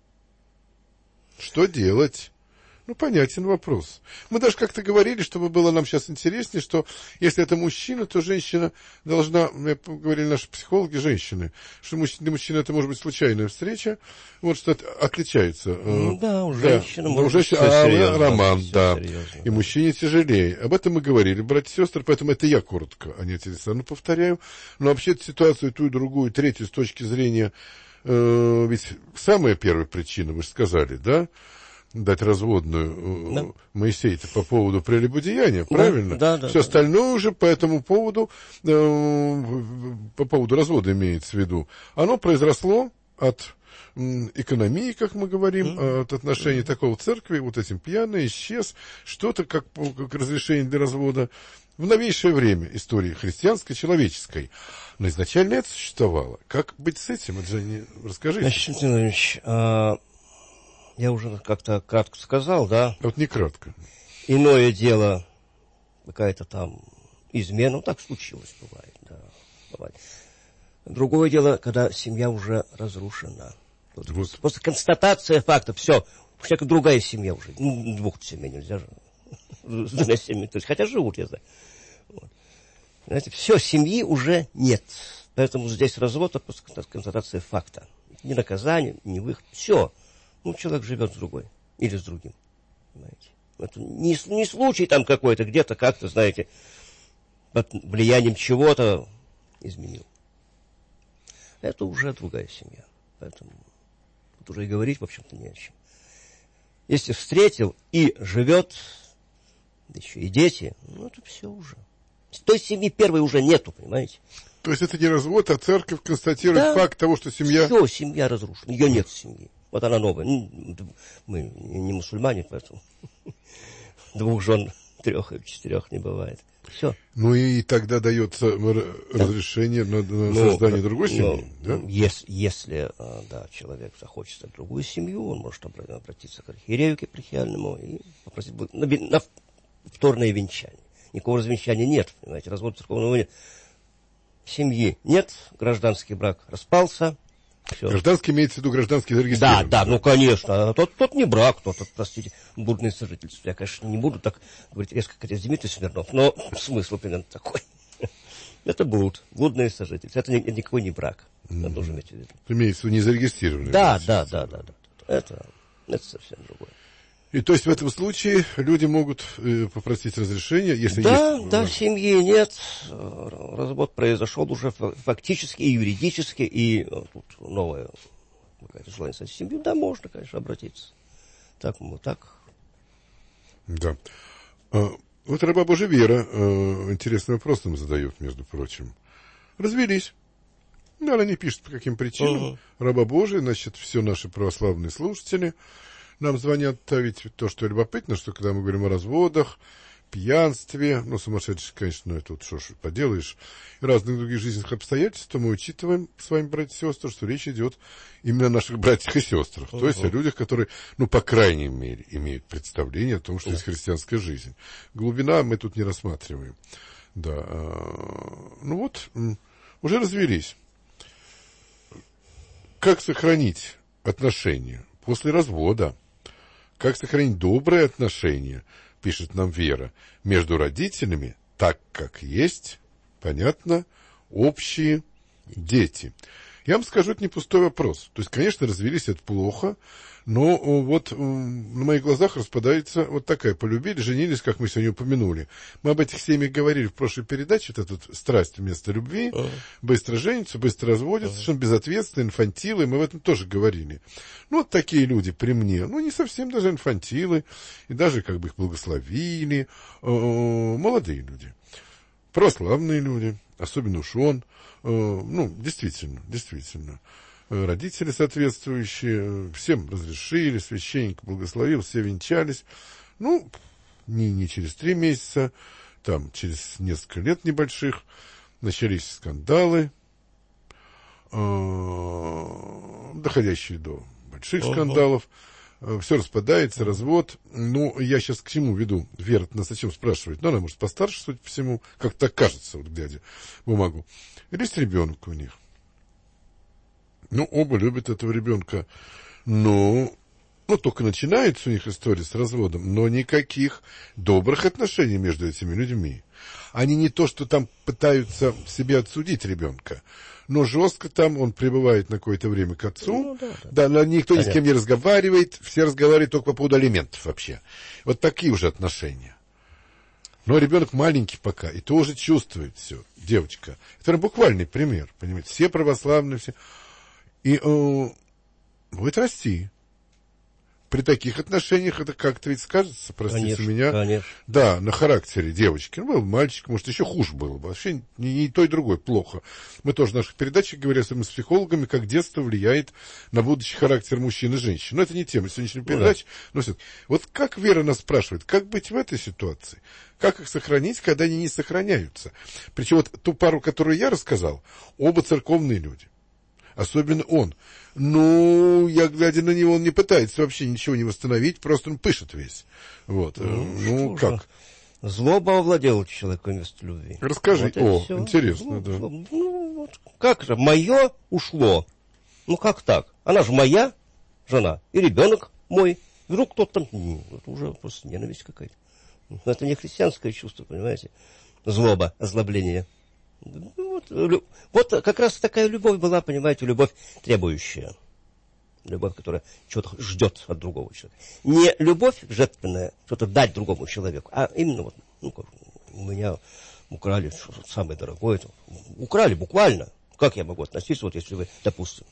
Что делать? Ну, понятен вопрос. Мы даже как-то говорили, чтобы было нам сейчас интереснее, что если это мужчина, то женщина должна, говорили наши психологи, женщины, что для мужчины это может быть случайная встреча, вот что отличается. Ну, да, у женщины да, может быть а, серьезно, роман, да, серьезно, и да. Мужчине тяжелее. Об этом мы говорили, братья и сестры, поэтому это я коротко, а не Александр, повторяю. Но вообще ситуацию ту и другую, третью с точки зрения, э, ведь самая первая причина, вы же сказали, да, дать разводную да. Моисею по поводу прелюбодеяния, правильно? Да, да, Все да, остальное уже по этому поводу, э, по поводу развода имеется в виду, оно произросло от э, экономии, как мы говорим, mm-hmm. от отношений mm-hmm. такого церкви, вот этим пьяный, исчез, что-то как, как разрешение для развода в новейшее время истории христианской, человеческой. Но изначально это существовало. Как быть с этим? Это же не... Расскажите. Значит, Ильич, а... я уже как-то кратко сказал, да? Вот не кратко. Иное дело, какая-то там измена, ну, так случилось, бывает, да, бывает. Другое дело, когда семья уже разрушена. Вот. Просто констатация факта, все, у человека другая семья уже. Ну, двух семей нельзя же. С двумя семьями, то есть, хотя живут, я знаю. Вот. Знаете, все, семьи уже нет. Поэтому здесь развод, это просто констатация факта. Ни наказание, ни выход, все. Ну, человек живет с другой или с другим, понимаете. Это не, не случай там какой-то, где-то как-то, знаете, под влиянием чего-то изменил. Это уже другая семья. Поэтому тут уже и говорить, в общем-то, не о чем. Если встретил и живет, еще и дети, ну, это все уже. Той семьи первой уже нету, понимаете. То есть это не развод, а церковь констатирует да, факт того, что семья... Все, семья разрушена, ее нет семьи. Вот она новая. Мы не мусульмане, поэтому двух жен, трех и четырех не бывает. Все. Ну и тогда дается да. разрешение на, на ну, создание другой семьи, ну, да? Если, если да, человек захочет создать другую семью, он может обратиться к архиерею епархиальному и попросить на, на повторное венчание. Никакого развенчания нет, понимаете, развода церковного нет. Семьи нет, гражданский брак распался. Все. Гражданский имеется в виду гражданский зарегистрированный. Да, да, ну, конечно. Тот, тот не брак, тот, тот, простите, бурное сожительство. Я, конечно, не буду так говорить резко, как отец Дмитрий Смирнов, но смысл примерно такой. Это блуд, блудное сожительство. Это никакой не брак. Mm-hmm. Должен иметь в виду. Имеется в виду незарегистрированный. Да, да, да, да, да. Это, это совсем другое. И то есть в этом случае люди могут э, попросить разрешения, если да, есть... Да, да, семьи нет, развод произошел уже фактически и юридически, и тут новое какое-то желание создать семью, да, можно, конечно, обратиться. Так, так. Да. А, вот раба Божия Вера э, интересный вопрос нам задает, между прочим. Развелись. Ну, она не пишет, по каким причинам. Uh-huh. Раба Божия, значит, все наши православные слушатели... Нам звонят, а ведь то, что любопытно, что когда мы говорим о разводах, пьянстве, ну, сумасшедший, конечно, ну, это вот что ж поделаешь, и разных других жизненных обстоятельств, то мы учитываем с вами, братья и сестры, что речь идет именно о наших братьях и сестрах, uh-huh. то есть о людях, которые, ну, по крайней мере, имеют представление о том, что uh-huh. есть христианская жизнь. Глубина мы тут не рассматриваем. Да, а, ну вот, уже развелись. Как сохранить отношения после развода? Как сохранить добрые отношения, пишет нам Вера, между родителями, так как есть, понятно, общие дети. Я вам скажу, это не пустой вопрос. То есть, конечно, развелись это плохо, но вот на моих глазах распадается вот такая. Полюбили, женились, как мы сегодня упомянули. Мы об этих семьях говорили в прошлой передаче. Вот эта вот страсть вместо любви. Uh-huh. Быстро женятся, быстро разводятся, uh-huh. совершенно безответственно, инфантилы. Мы в этом тоже говорили. Ну, вот такие люди при мне. Ну, не совсем даже инфантилы. И даже как бы их благословили. Молодые люди. Православные люди. Особенно уж он. Ну, действительно, действительно. Родители соответствующие, всем разрешили, священник благословил, все венчались. Ну, не, не через три месяца, там, через несколько лет небольших начались скандалы, э, доходящие до больших uh-huh. скандалов. Все распадается, развод. Ну, я сейчас к чему веду? Вера нас о чем спрашивает? Ну, она, может, постарше, судя по всему, как так кажется, вот глядя бумагу. Есть ребенок у них. Ну, оба любят этого ребенка. Но, ну, только начинается у них история с разводом, но никаких добрых отношений между этими людьми. Они не то, что там пытаются себе отсудить ребенка, но жестко там он прибывает на какое-то время к отцу. Ну, да, да. Да, никто Понятно. Ни с кем не разговаривает, все разговаривают только по поводу алиментов вообще. Вот такие уже отношения. Но ребенок маленький пока, и тоже чувствует все, девочка. Это буквальный пример, понимаете. Все православные, все... И э, будет расти. При таких отношениях это как-то ведь скажется, простите конечно, меня. Конечно. Да, на характере девочки. Ну, был мальчик, может, еще хуже было бы. Вообще ни, ни то, и другое плохо. Мы тоже в наших передачах говорим, особенно с психологами, как детство влияет на будущий характер мужчин и женщин. Но это не тема сегодняшней передачи. Ну, да. Но все. Вот как Вера нас спрашивает, как быть в этой ситуации? Как их сохранить, когда они не сохраняются? Причем вот ту пару, которую я рассказал, оба церковные люди. Особенно он. Ну, я, глядя на него, он не пытается вообще ничего не восстановить, просто он пышет весь. Вот. Ну, ну как? Злоба овладела человеком вместо любви. Расскажи. Вот О, все. Интересно, да. Ну, вот как же, мое ушло. Ну, как так? Она же моя жена, и ребенок мой. Вдруг кто-то там... Ну, это уже просто ненависть какая-то. Это не христианское чувство, понимаете? Злоба, озлобление. Вот, вот как раз такая любовь была, понимаете, любовь требующая. Любовь, которая чего-то ждет от другого человека. Не любовь жертвенная, что-то дать другому человеку, а именно вот, ну, как у меня украли что-то самое дорогое. Украли буквально. Как я могу относиться, вот если вы, допустим,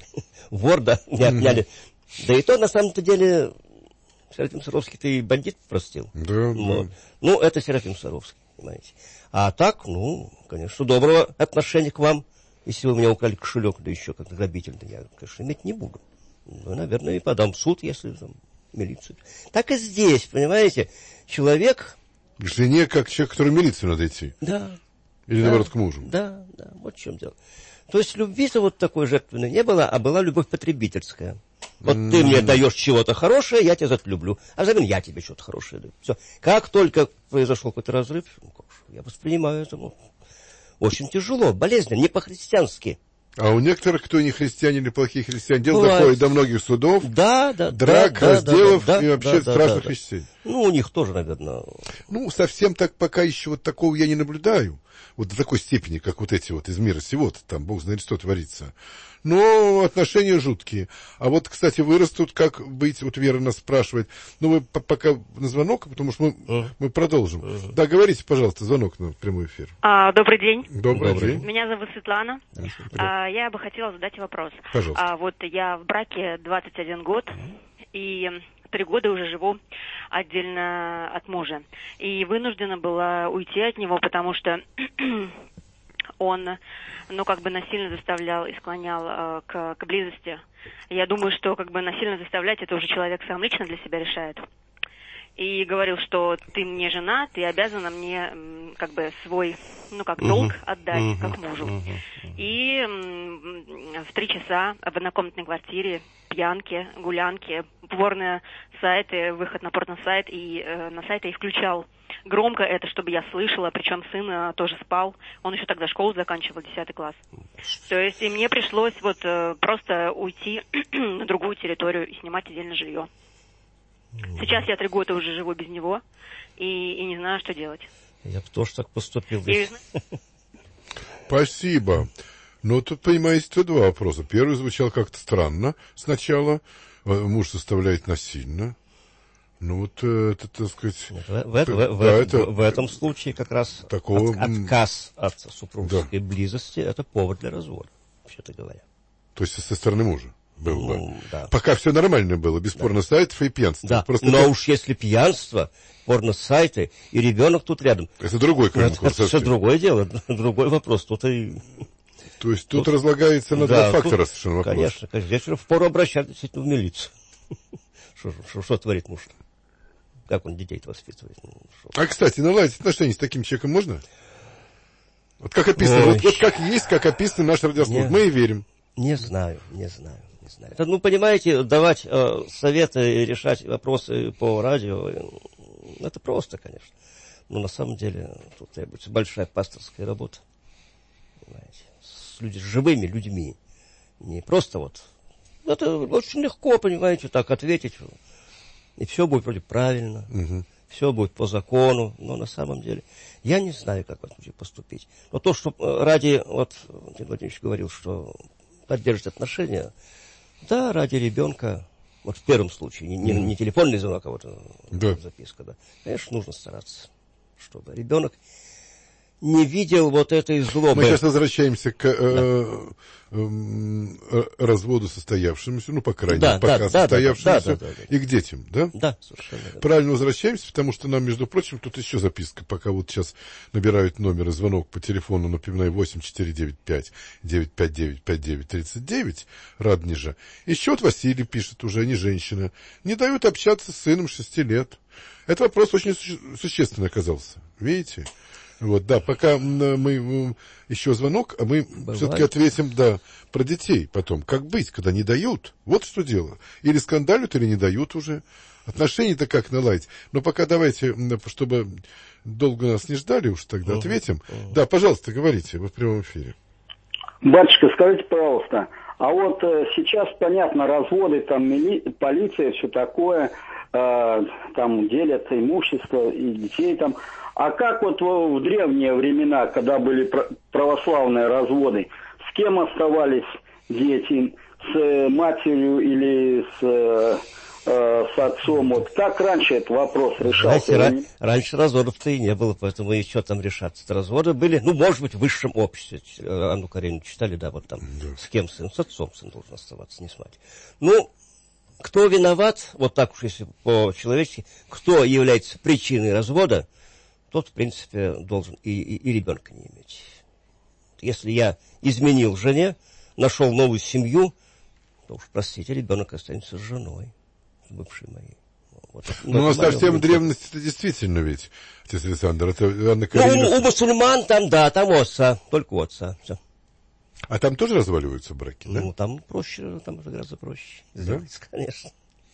вор, да, не отняли. Да и то, на самом-то деле, Серафим Саровский-то и бандит простил. Да, ну, да. Ну, это Серафим Саровский, понимаете. А так, ну, конечно, доброго отношения к вам. Если вы у меня украли кошелек, да еще как грабитель, да я, конечно, иметь не буду. Ну, наверное, и подам в суд, если там милицию. Так и здесь, понимаете, человек... К жене, как человек, который в милицию надо идти. Да. Или, да, наоборот, к мужу. Да, да, вот в чем дело. То есть любви-то вот такой жертвенной не было, а была любовь потребительская. Вот mm-hmm. ты мне даешь чего-то хорошее, я тебя за это люблю. А взамен я тебе что-то хорошее даю. Все. Как только произошел какой-то разрыв, ну, я воспринимаю это ну, очень тяжело, болезненно, не по-христиански. А у некоторых, кто не христиане или плохие христиане, дело доходит до многих судов, да, да, драк, да, разделов да, да, и вообще да, страшных да, да. вещей. Ну, у них тоже, наверное... Ну, совсем так пока еще вот такого я не наблюдаю. Вот до такой степени, как вот эти вот из мира сего-то, там, бог знает, что творится. Но отношения жуткие. А вот, кстати, вырастут, как быть, вот Вера нас спрашивает. Ну, вы пока на звонок, потому что мы, uh-huh. мы продолжим. Uh-huh. Да, говорите, пожалуйста, звонок на прямой эфир. А, добрый день. Добрый, добрый день. Меня зовут Светлана. А, я бы хотела задать вопрос. Пожалуйста. А, вот я в браке двадцать один год, uh-huh. и три года уже живу отдельно от мужа. И вынуждена была уйти от него, потому что он, ну, как бы насильно заставлял и склонял э, к, к близости. Я думаю, что как бы насильно заставлять, это уже человек сам лично для себя решает. И говорил, что ты мне жена, ты обязана мне как бы свой, ну, как долг uh-huh. отдать, uh-huh. как мужу. Uh-huh. И м, в три часа в однокомнатной квартире, пьянки, гулянки, порно сайты, выход на порно-сайт, и э, на сайты и включал громко это, чтобы я слышала, причем сын э, тоже спал, он еще тогда школу заканчивал, десятый класс. То есть и мне пришлось вот э, просто уйти на другую территорию и снимать отдельно жилье. Сейчас я три года уже живу без него и, и не знаю, что делать. Я бы тоже так поступил. И... Спасибо. Ну, тут, понимаете, тут два вопроса. Первый звучал как-то странно сначала. Муж составляет насильно. Ну, вот это, так сказать... Нет, в, в, это, в, в, да, в, это, в этом случае как раз такого, от, отказ от супружеской да. близости – это повод для развода, вообще-то говоря. То есть со стороны мужа был ну, бы. Да. Пока все нормально было, без да. порносайтов и пьянства. Да, Просто но это... уж если пьянство, порносайты и ребенок тут рядом. Это другой это, это все другое дело, другой вопрос. Тут и... То есть тут, тут разлагается на да, два фактора тут, совершенно вопрос. Конечно, конечно. Здесь впору обращаться действительно в милицию. Что творит муж? Как он детей-то воспитывает? А, кстати, наладить отношения с таким человеком можно? Вот как описано, вот, вот как есть, как описан наш радиослушатель. Мы и верим. Не знаю, не знаю, не знаю. Это, ну, понимаете, давать э, советы и решать вопросы по радио, э, это просто, конечно. Но на самом деле тут требуется большая пасторская работа. Понимаете, с, люди, с живыми людьми. Не просто вот. Это очень легко, понимаете, так ответить. И все будет вроде правильно. Угу. Все будет по закону. Но на самом деле я не знаю, как в этом случае поступить. Но то, что ради, вот Владимир Владимирович говорил, что поддерживать отношения, да, ради ребенка, вот в первом случае, не, не, не телефонный звонок, а вот да. записка, да, конечно, нужно стараться, чтобы ребенок не видел вот этой злобы. Мы сейчас возвращаемся к э, да. э, разводу состоявшемуся, ну, по крайней мере, да, пока да, состоявшемуся, да, да, да, да. и к детям, да? Да, совершенно. Да. Правильно возвращаемся, потому что нам, между прочим, тут еще записка, пока вот сейчас набирают номер и звонок по телефону, напоминаю, восемь четыре девять пять девять пять девять пять девять тридцать девять, Радонежа. Еще вот Василий пишет, уже не женщина, не дают общаться с сыном шести лет. Этот вопрос очень существенный оказался, видите? Вот, да, пока мы еще звонок, а мы Бывает. все-таки ответим, да, про детей потом. Как быть, когда не дают? Вот что дело. Или скандалят, или не дают уже. Отношения-то как наладить? Но пока давайте, чтобы долго нас не ждали, уж тогда uh-huh. ответим. Uh-huh. Да, пожалуйста, говорите, вы в прямом эфире. Батюшка, скажите, пожалуйста, а вот э, сейчас, понятно, разводы, там, мили... полиция, все такое, э, там делят имущество и детей там. А как вот в, в древние времена, когда были православные разводы, с кем оставались дети? С матерью или с, э, с отцом? Вот как раньше этот вопрос решался? Знаете, ра- раньше разводов-то и не было, поэтому и что там решаться? Разводы были, ну, может быть, в высшем обществе. Анну Каренину читали, да, вот там, да. С кем сын? С отцом сын должен оставаться, не с матерью. Ну, кто виноват, вот так уж если по-человечески, кто является причиной развода, тот, в принципе, должен и, и, и ребенка не иметь. Если я изменил жене, нашел новую семью, то уж, простите, ребенок останется с женой, с бывшей моей. Вот, ну, а совсем в древности это действительно ведь, отец Александр, это Анна Каренина... Ну, у, у мусульман там, да, там у отца, только у отца, все. А там тоже разваливаются браки, да? Ну, там проще, там гораздо проще сделать, да? Конечно.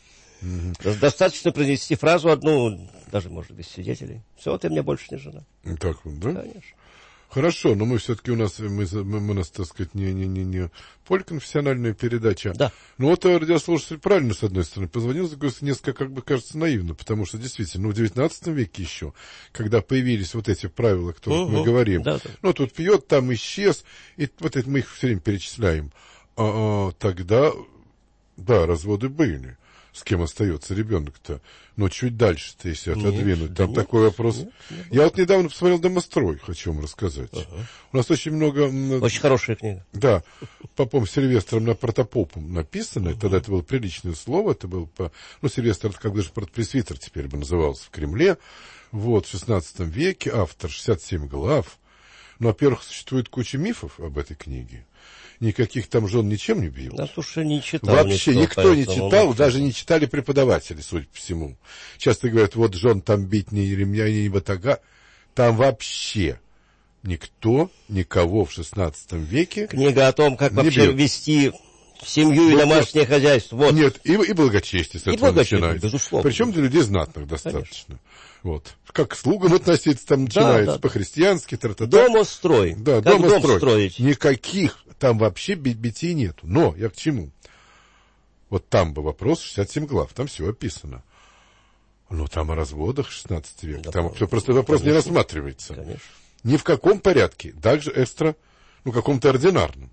Mm-hmm. Достаточно произнести фразу одну, даже, может, без свидетелей. Все, ты мне больше не жена. Так вот, да? Конечно. Хорошо, но мы все-таки у нас, мы, мы, мы у нас, так сказать, не, не, не, не польконфессиональная передача. Да. Ну, вот радиослушатель правильно, с одной стороны, позвонил, несколько, как бы, кажется, наивно, потому что, действительно, ну, в девятнадцатом веке еще, когда появились вот эти правила, о которых uh-huh. мы говорим, да, да. ну, тут пьет, там исчез, и вот это мы их все время перечисляем, а, а, тогда, да, разводы были. С кем остается ребенок-то? Но чуть дальше-то, если отодвинуть. Нет, там да такой нет, вопрос. Нет, нет. Я вот недавно посмотрел «Домострой», хочу вам рассказать. Ага. У нас очень много... Очень хорошая книга. Да. Попом Сильвестром на протопопом написано. Ага. Тогда это было приличное слово. Это был по... Ну, Сильвестр, это как даже протопресвитер теперь бы назывался в Кремле. Вот, в шестнадцатом веке. Автор, шестьдесят семь глав. Ну, во-первых, существует куча мифов об этой книге. Никаких там жен ничем не бил. Да, слушай, не читал. Вообще никто, никто не читал, даже не читали преподаватели, судя по всему. Часто говорят, вот жен там бить ни ремня, ни батага. Там вообще никто, никого в шестнадцатом веке... Книга о том, как вообще бил. Вести семью и вот домашнее вот. Хозяйство. Вот. Нет, и, и благочестие с и этого начинается. Безусловно. Причем для людей знатных достаточно. Вот. Как к слугам относиться там начинается, да, да, по-христиански. Тра-та-та. Домострой. Да, как домострой. Дом строить? Никаких там вообще битий нету. Но я к чему? Вот там бы вопрос, шестьдесят семь глав, там все описано. Ну, там о разводах шестнадцатого века. Да, там все просто вопрос конечно, не рассматривается. Конечно. Ни в каком порядке, даже экстра, ну, каком-то ординарном.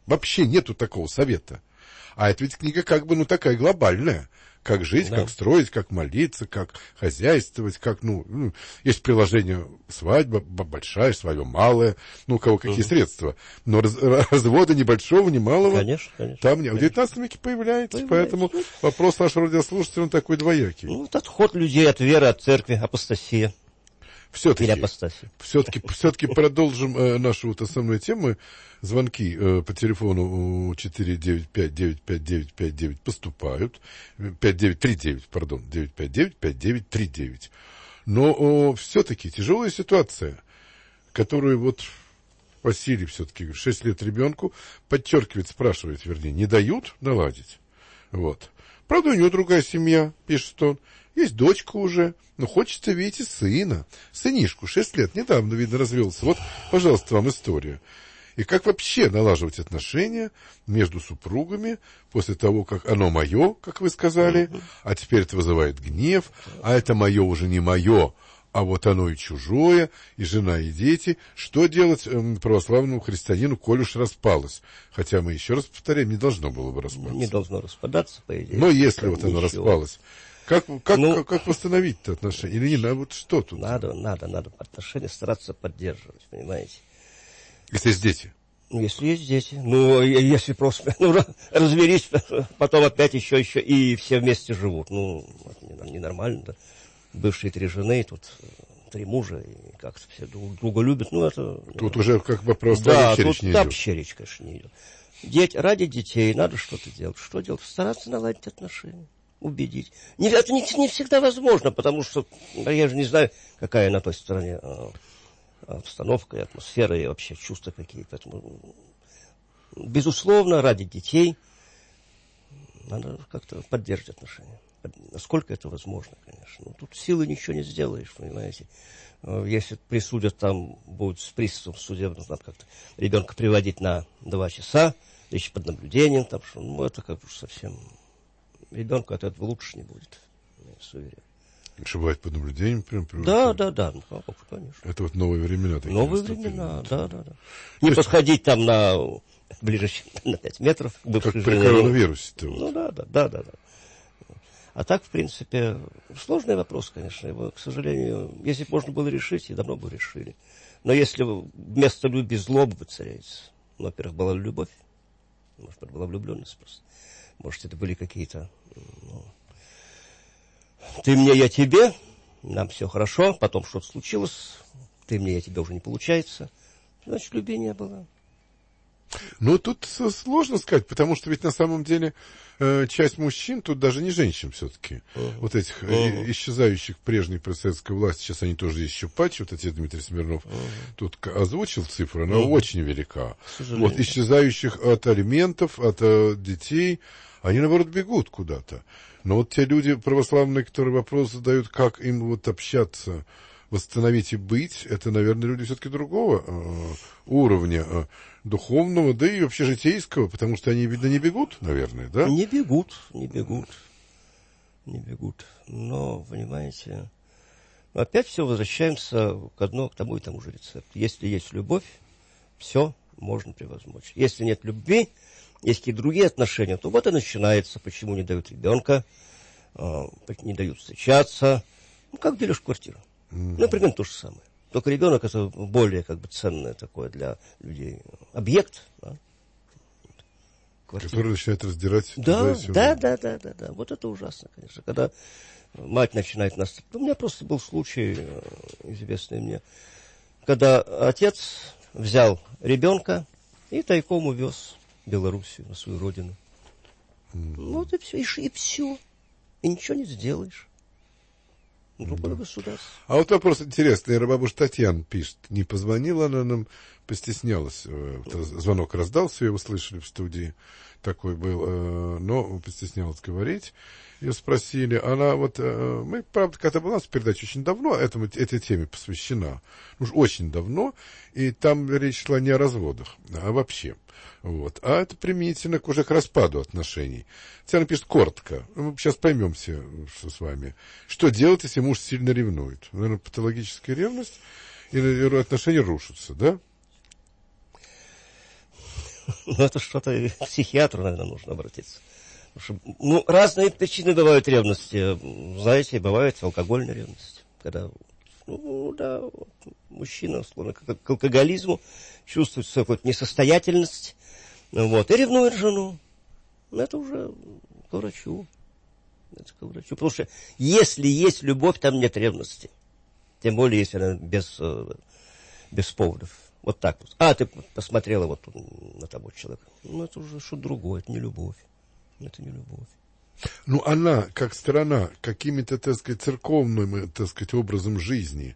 Вообще нету такого совета. А это ведь книга как бы, ну, такая глобальная. Как жить, да. Как строить, как молиться, как хозяйствовать, как, ну, ну есть приложение свадьба большая, свадьба малая, ну, у кого какие угу. средства. Но раз, развода ни большого, ни малого конечно, конечно, там конечно. в девятнадцатом веке появляется. Появляется. Поэтому вопрос нашего радиослушателя, он такой двоякий. Ну, это отход людей от веры, от церкви, апостасия. Все-таки, все-таки, все-таки продолжим э, нашу вот основную тему. Звонки э, по телефону четыре девять пять девять пять девять пять девять поступают. пять девять три девять, пардон, девять пять девять пять девять три девять. Но о, все-таки тяжелая ситуация, которую вот Василий все-таки шесть лет ребенку подчеркивает, спрашивает, вернее, не дают наладить. Вот. Правда, у него другая семья, пишет он. Есть дочка уже, но хочется, видите, сына. Сынишку, шесть лет, недавно, видно, развелся. Вот, пожалуйста, вам история. И как вообще налаживать отношения между супругами после того, как оно мое, как вы сказали, а теперь это вызывает гнев, а это мое уже не мое, а вот оно и чужое, и жена, и дети. Что делать э, православному христианину, коль уж распалось? Хотя мы, еще раз повторяем, не должно было бы распаться. Не должно распадаться, по идее. Но если вот оно распалось, как, как, ну, как, как восстановить-то отношения? Или не надо? Вот что тут? Надо, надо, надо отношения стараться поддерживать, понимаете? Если есть дети? Ну, если есть дети. Ну, если просто ну, развелись, потом опять еще, еще, и все вместе живут. Ну, это ненормально, да. Бывшие три жены, тут три мужа, и как-то все друг друга любят. Ну, это... Тут ну, уже как бы просто да, вообще речь не идет. Да, вообще речь, конечно, не идет. Дети, ради детей надо что-то делать. Что делать? Стараться наладить отношения. Убедить. Не, это не, не всегда возможно, потому что я же не знаю, какая на той стороне а, обстановка и атмосфера, и вообще чувства какие. Поэтому, безусловно, ради детей надо как-то поддерживать отношения. Насколько это возможно, конечно. Но тут силы ничего не сделаешь, понимаете. Если присудят, там будет с приставом судебным, надо как-то ребенка приводить на два часа, еще под наблюдением, там, что, ну, это как бы совсем... Ребенку от этого лучше не будет, я вас уверяю. Что бывает под наблюдением? Прям, прям, да, да, да, ну, конечно. Это вот новые времена такие. Новые времена, да, да, да. Не есть... подходить там на ближе на пять метров. Как при коронавирусе-то. Ну, вот. да, да, да, да, да. А так, в принципе, сложный вопрос, конечно. Его, к сожалению, если бы можно было решить, и давно бы решили. Но если вместо любви злоба воцаряется, ну, во-первых, была любовь, может быть, была влюбленность просто. Может, это были какие-то... Ну, ты мне, я тебе, нам все хорошо, потом что-то случилось, ты мне, я тебе уже не получается. Значит, любви не было. Ну, тут сложно сказать, потому что ведь на самом деле э, часть мужчин, тут даже не женщин все-таки, uh-huh. вот этих uh-huh. э, исчезающих прежней советской власти, сейчас они тоже есть еще патчи, вот отец Дмитрий Смирнов uh-huh. тут озвучил цифру, она uh-huh. очень велика. Вот исчезающих от алиментов, от э, детей, они, наоборот, бегут куда-то. Но вот те люди православные, которые вопрос задают, как им вот общаться, восстановить и быть, это, наверное, люди все-таки другого э, уровня, э, духовного, да и вообще житейского, потому что они, видно, не бегут, наверное, да? Не бегут, не бегут, не бегут. Но, понимаете, опять все возвращаемся к одному, к тому и тому же рецепту. Если есть любовь, все можно превозмочь. Если нет любви, есть какие-то другие отношения, то вот и начинается, почему не дают ребенка, э, не дают встречаться. Ну, как делишь квартиру? Mm-hmm. Ну, примерно то же самое. Только ребенок это более как бы ценное такое для людей объект, да? Который начинает раздирать. Да, да, да, да, да, да. Вот это ужасно, конечно. Когда мать начинает нас... У меня просто был случай, известный мне, когда отец взял ребенка и тайком увез в Белоруссию, на свою родину. Mm-hmm. Вот и все, и, и все. И ничего не сделаешь. Другое да. государство. А вот вопрос интересный. Бабуша Татьяна пишет. Не позвонила она нам, постеснялась. Звонок раздался, ее услышали в студии. Такой был. Но постеснялась говорить. Ее спросили. Она вот... Мы, правда, когда была у нас передача очень давно, этому, этой теме посвящена. Уж очень давно. И там речь шла не о разводах, а вообще. Вот. А это применительно уже к распаду отношений. Татьяна пишет коротко. Мы сейчас поймемся что с вами. Что делать, если муж сильно ревнует? Наверное, патологическая ревность, или отношения рушатся, да? Ну, это что-то к психиатру, наверное, нужно обратиться. Потому что, ну, разные причины бывают ревности. Знаете, бывает алкогольная ревность. Когда, ну, да, вот, мужчина, словно как к алкоголизму, чувствует свою какую-то несостоятельность, вот, и ревнует жену. Это уже к врачу. Это к врачу. Потому что если есть любовь, там нет ревности. Тем более, если она без, без поводов. Вот так вот. А, ты посмотрела вот на того человека. Ну, это уже что-то другое, это не любовь. Это не любовь. Ну, она, как сторона, какими-то, так сказать, церковным, так сказать, образом жизни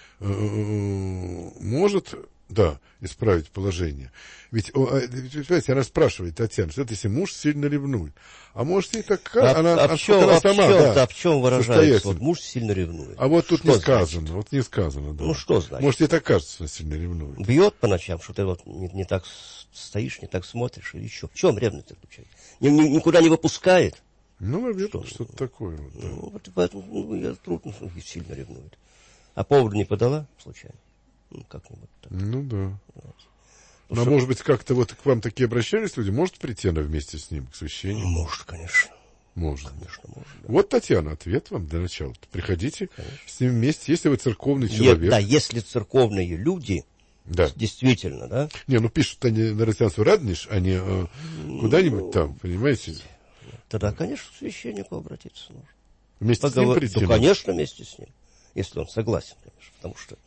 может, да, исправить положение. Ведь, ведь она спрашивает, Татьяна, что если муж сильно ревнует, а может и так, а, она, а, а в чем, она а сама, в чем, да, да, в чем выражается, вот муж сильно ревнует? А вот тут что не сказано, значит? вот не сказано, да. Ну, что значит? Может, ей так кажется, что сильно ревнует. Бьет по ночам, что ты вот не, не так стоишь, не так смотришь, или еще. В чем ревность заключается? Ни, ни, никуда не выпускает? Ну, наверное, что? что-то такое. Вот, да. Ну, вот поэтому ну, я трудно, сильно ревнует. А повода не подала, случайно? Ну, как-нибудь так. Ну, да. Вот. Ну, а что... может быть, как-то вот к вам такие обращались люди? Может прийти она вместе с ним к священнику? Может, конечно. Может. Конечно, может, да. Вот, Татьяна, ответ вам для начала. Приходите конечно. С ним вместе, если вы церковный Е- человек. Да, если церковные люди, да. Действительно, да. Не, ну пишут они на радиостанцию Радонеж, а не э, куда-нибудь ну, там, понимаете? Тогда, конечно, к священнику обратиться нужно. Вместе Поговор... с ним прийти? Ну, конечно, вместе с ним. Если он согласен, конечно. Потому что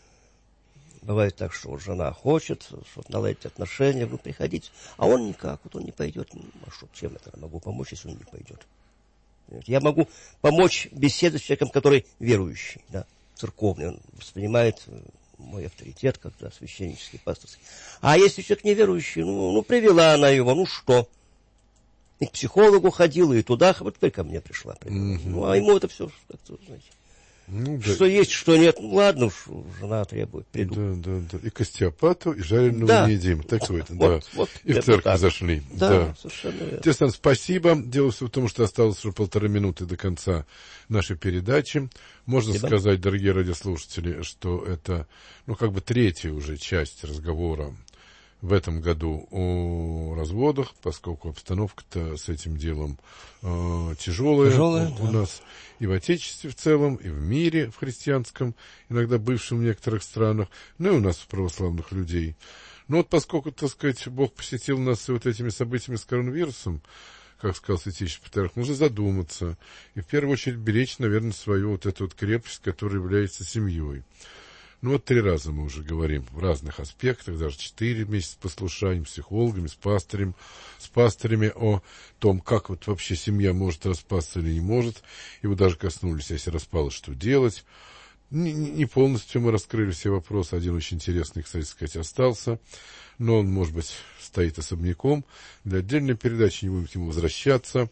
бывает так, что вот жена хочет, чтобы наладить отношения, ну, приходите. А он никак, вот он не пойдет. А что, чем я тогда могу помочь, если он не пойдет? Я могу помочь беседовать с человеком, который верующий, да, церковный. Он воспринимает мой авторитет, как да, священнический, пасторский. А если человек неверующий, ну, ну, привела она его, ну что? И к психологу ходила, и туда, вот теперь ко мне пришла. Mm-hmm. Ну, а ему это все, как-то, знаете, ну, да. Что есть, что нет. Ну, ладно уж, жена требует, приду. Да, да, да. И к остеопату, и жареного да. не едим. Так вот, вот, да. Вот, и в церковь так. Зашли. Да, да. совершенно верно. Тессан, спасибо. Дело все в том, что осталось уже полторы минуты до конца нашей передачи. Можно спасибо. Сказать, дорогие радиослушатели, что это, ну, как бы третья уже часть разговора в этом году о разводах, поскольку обстановка-то с этим делом э, тяжелая, тяжелая у, да. у нас и в Отечестве в целом, и в мире, в христианском, иногда бывшем в некоторых странах, ну и у нас, у православных людей. Но вот поскольку, так сказать, Бог посетил нас и вот этими событиями с коронавирусом, как сказал Святейший Патриарх, нужно задуматься и в первую очередь беречь, наверное, свою вот эту вот крепость, которая является семьей. Ну, вот три раза мы уже говорим в разных аспектах, даже четыре вместе с послушанием, с психологами, с пастырем, с пастырями о том, как вот вообще семья может распасться или не может. И вы даже коснулись, если распалась, что делать. Не, не полностью мы раскрыли все вопросы. Один очень интересный, кстати сказать, остался. Но он, может быть, стоит особняком. Для отдельной передачи не будем к нему возвращаться.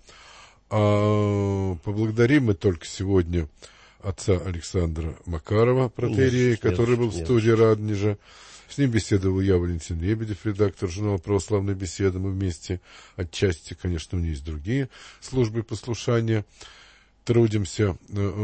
А поблагодарим мы только сегодня отца Александра Макарова, протоиерея, нет, который был нет, в студии Радонежа. С ним беседовал я, Валентин Лебедев, редактор журнала «Православная беседа». Мы вместе, отчасти, конечно, у меня есть другие службы послушания. Трудимся.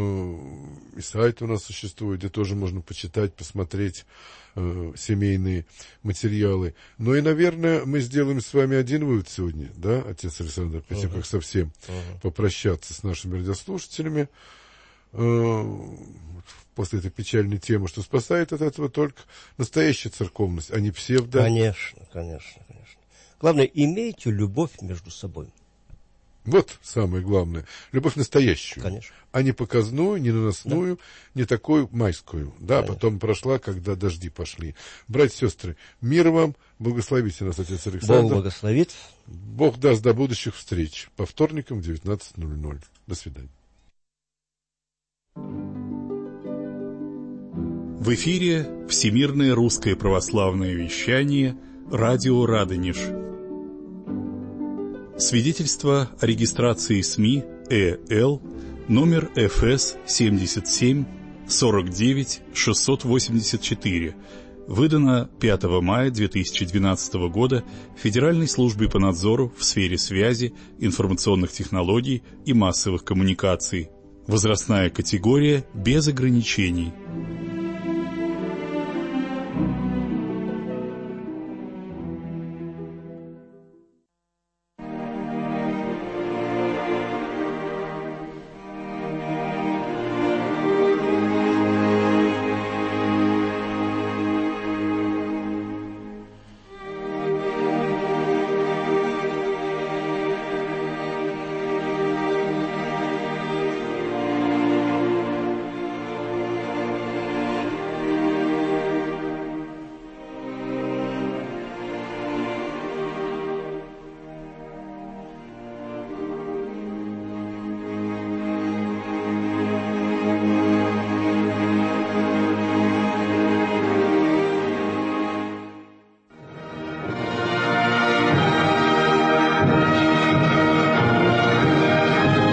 И сайт у нас существует, где тоже можно почитать, посмотреть семейные материалы. Ну и, наверное, мы сделаем с вами один вывод сегодня, да, отец Александр, перед тем, uh-huh. как совсем uh-huh. попрощаться с нашими радиослушателями. После этой печальной темы, что спасает от этого только настоящая церковность, а не псевдо. Конечно, конечно, конечно. Главное, имейте любовь между собой. Вот самое главное. Любовь настоящую. Конечно. А не показную, не наносную, да. не такую майскую. Да, конечно. Потом прошла, когда дожди пошли. Братья и сестры, мир вам, благословите нас, отец Александр. Бог благословит. Бог даст до будущих встреч. По вторникам в девятнадцать ноль ноль. До свидания. В эфире Всемирное русское православное вещание «Радио Радонеж». Свидетельство о регистрации СМИ ЭЛ номер эф эс семьдесят семь сорок девять шестьсот восемьдесят четыре, выдано пятого мая две тысячи двенадцатого года Федеральной службой по надзору в сфере связи, информационных технологий и массовых коммуникаций. Возрастная категория без ограничений.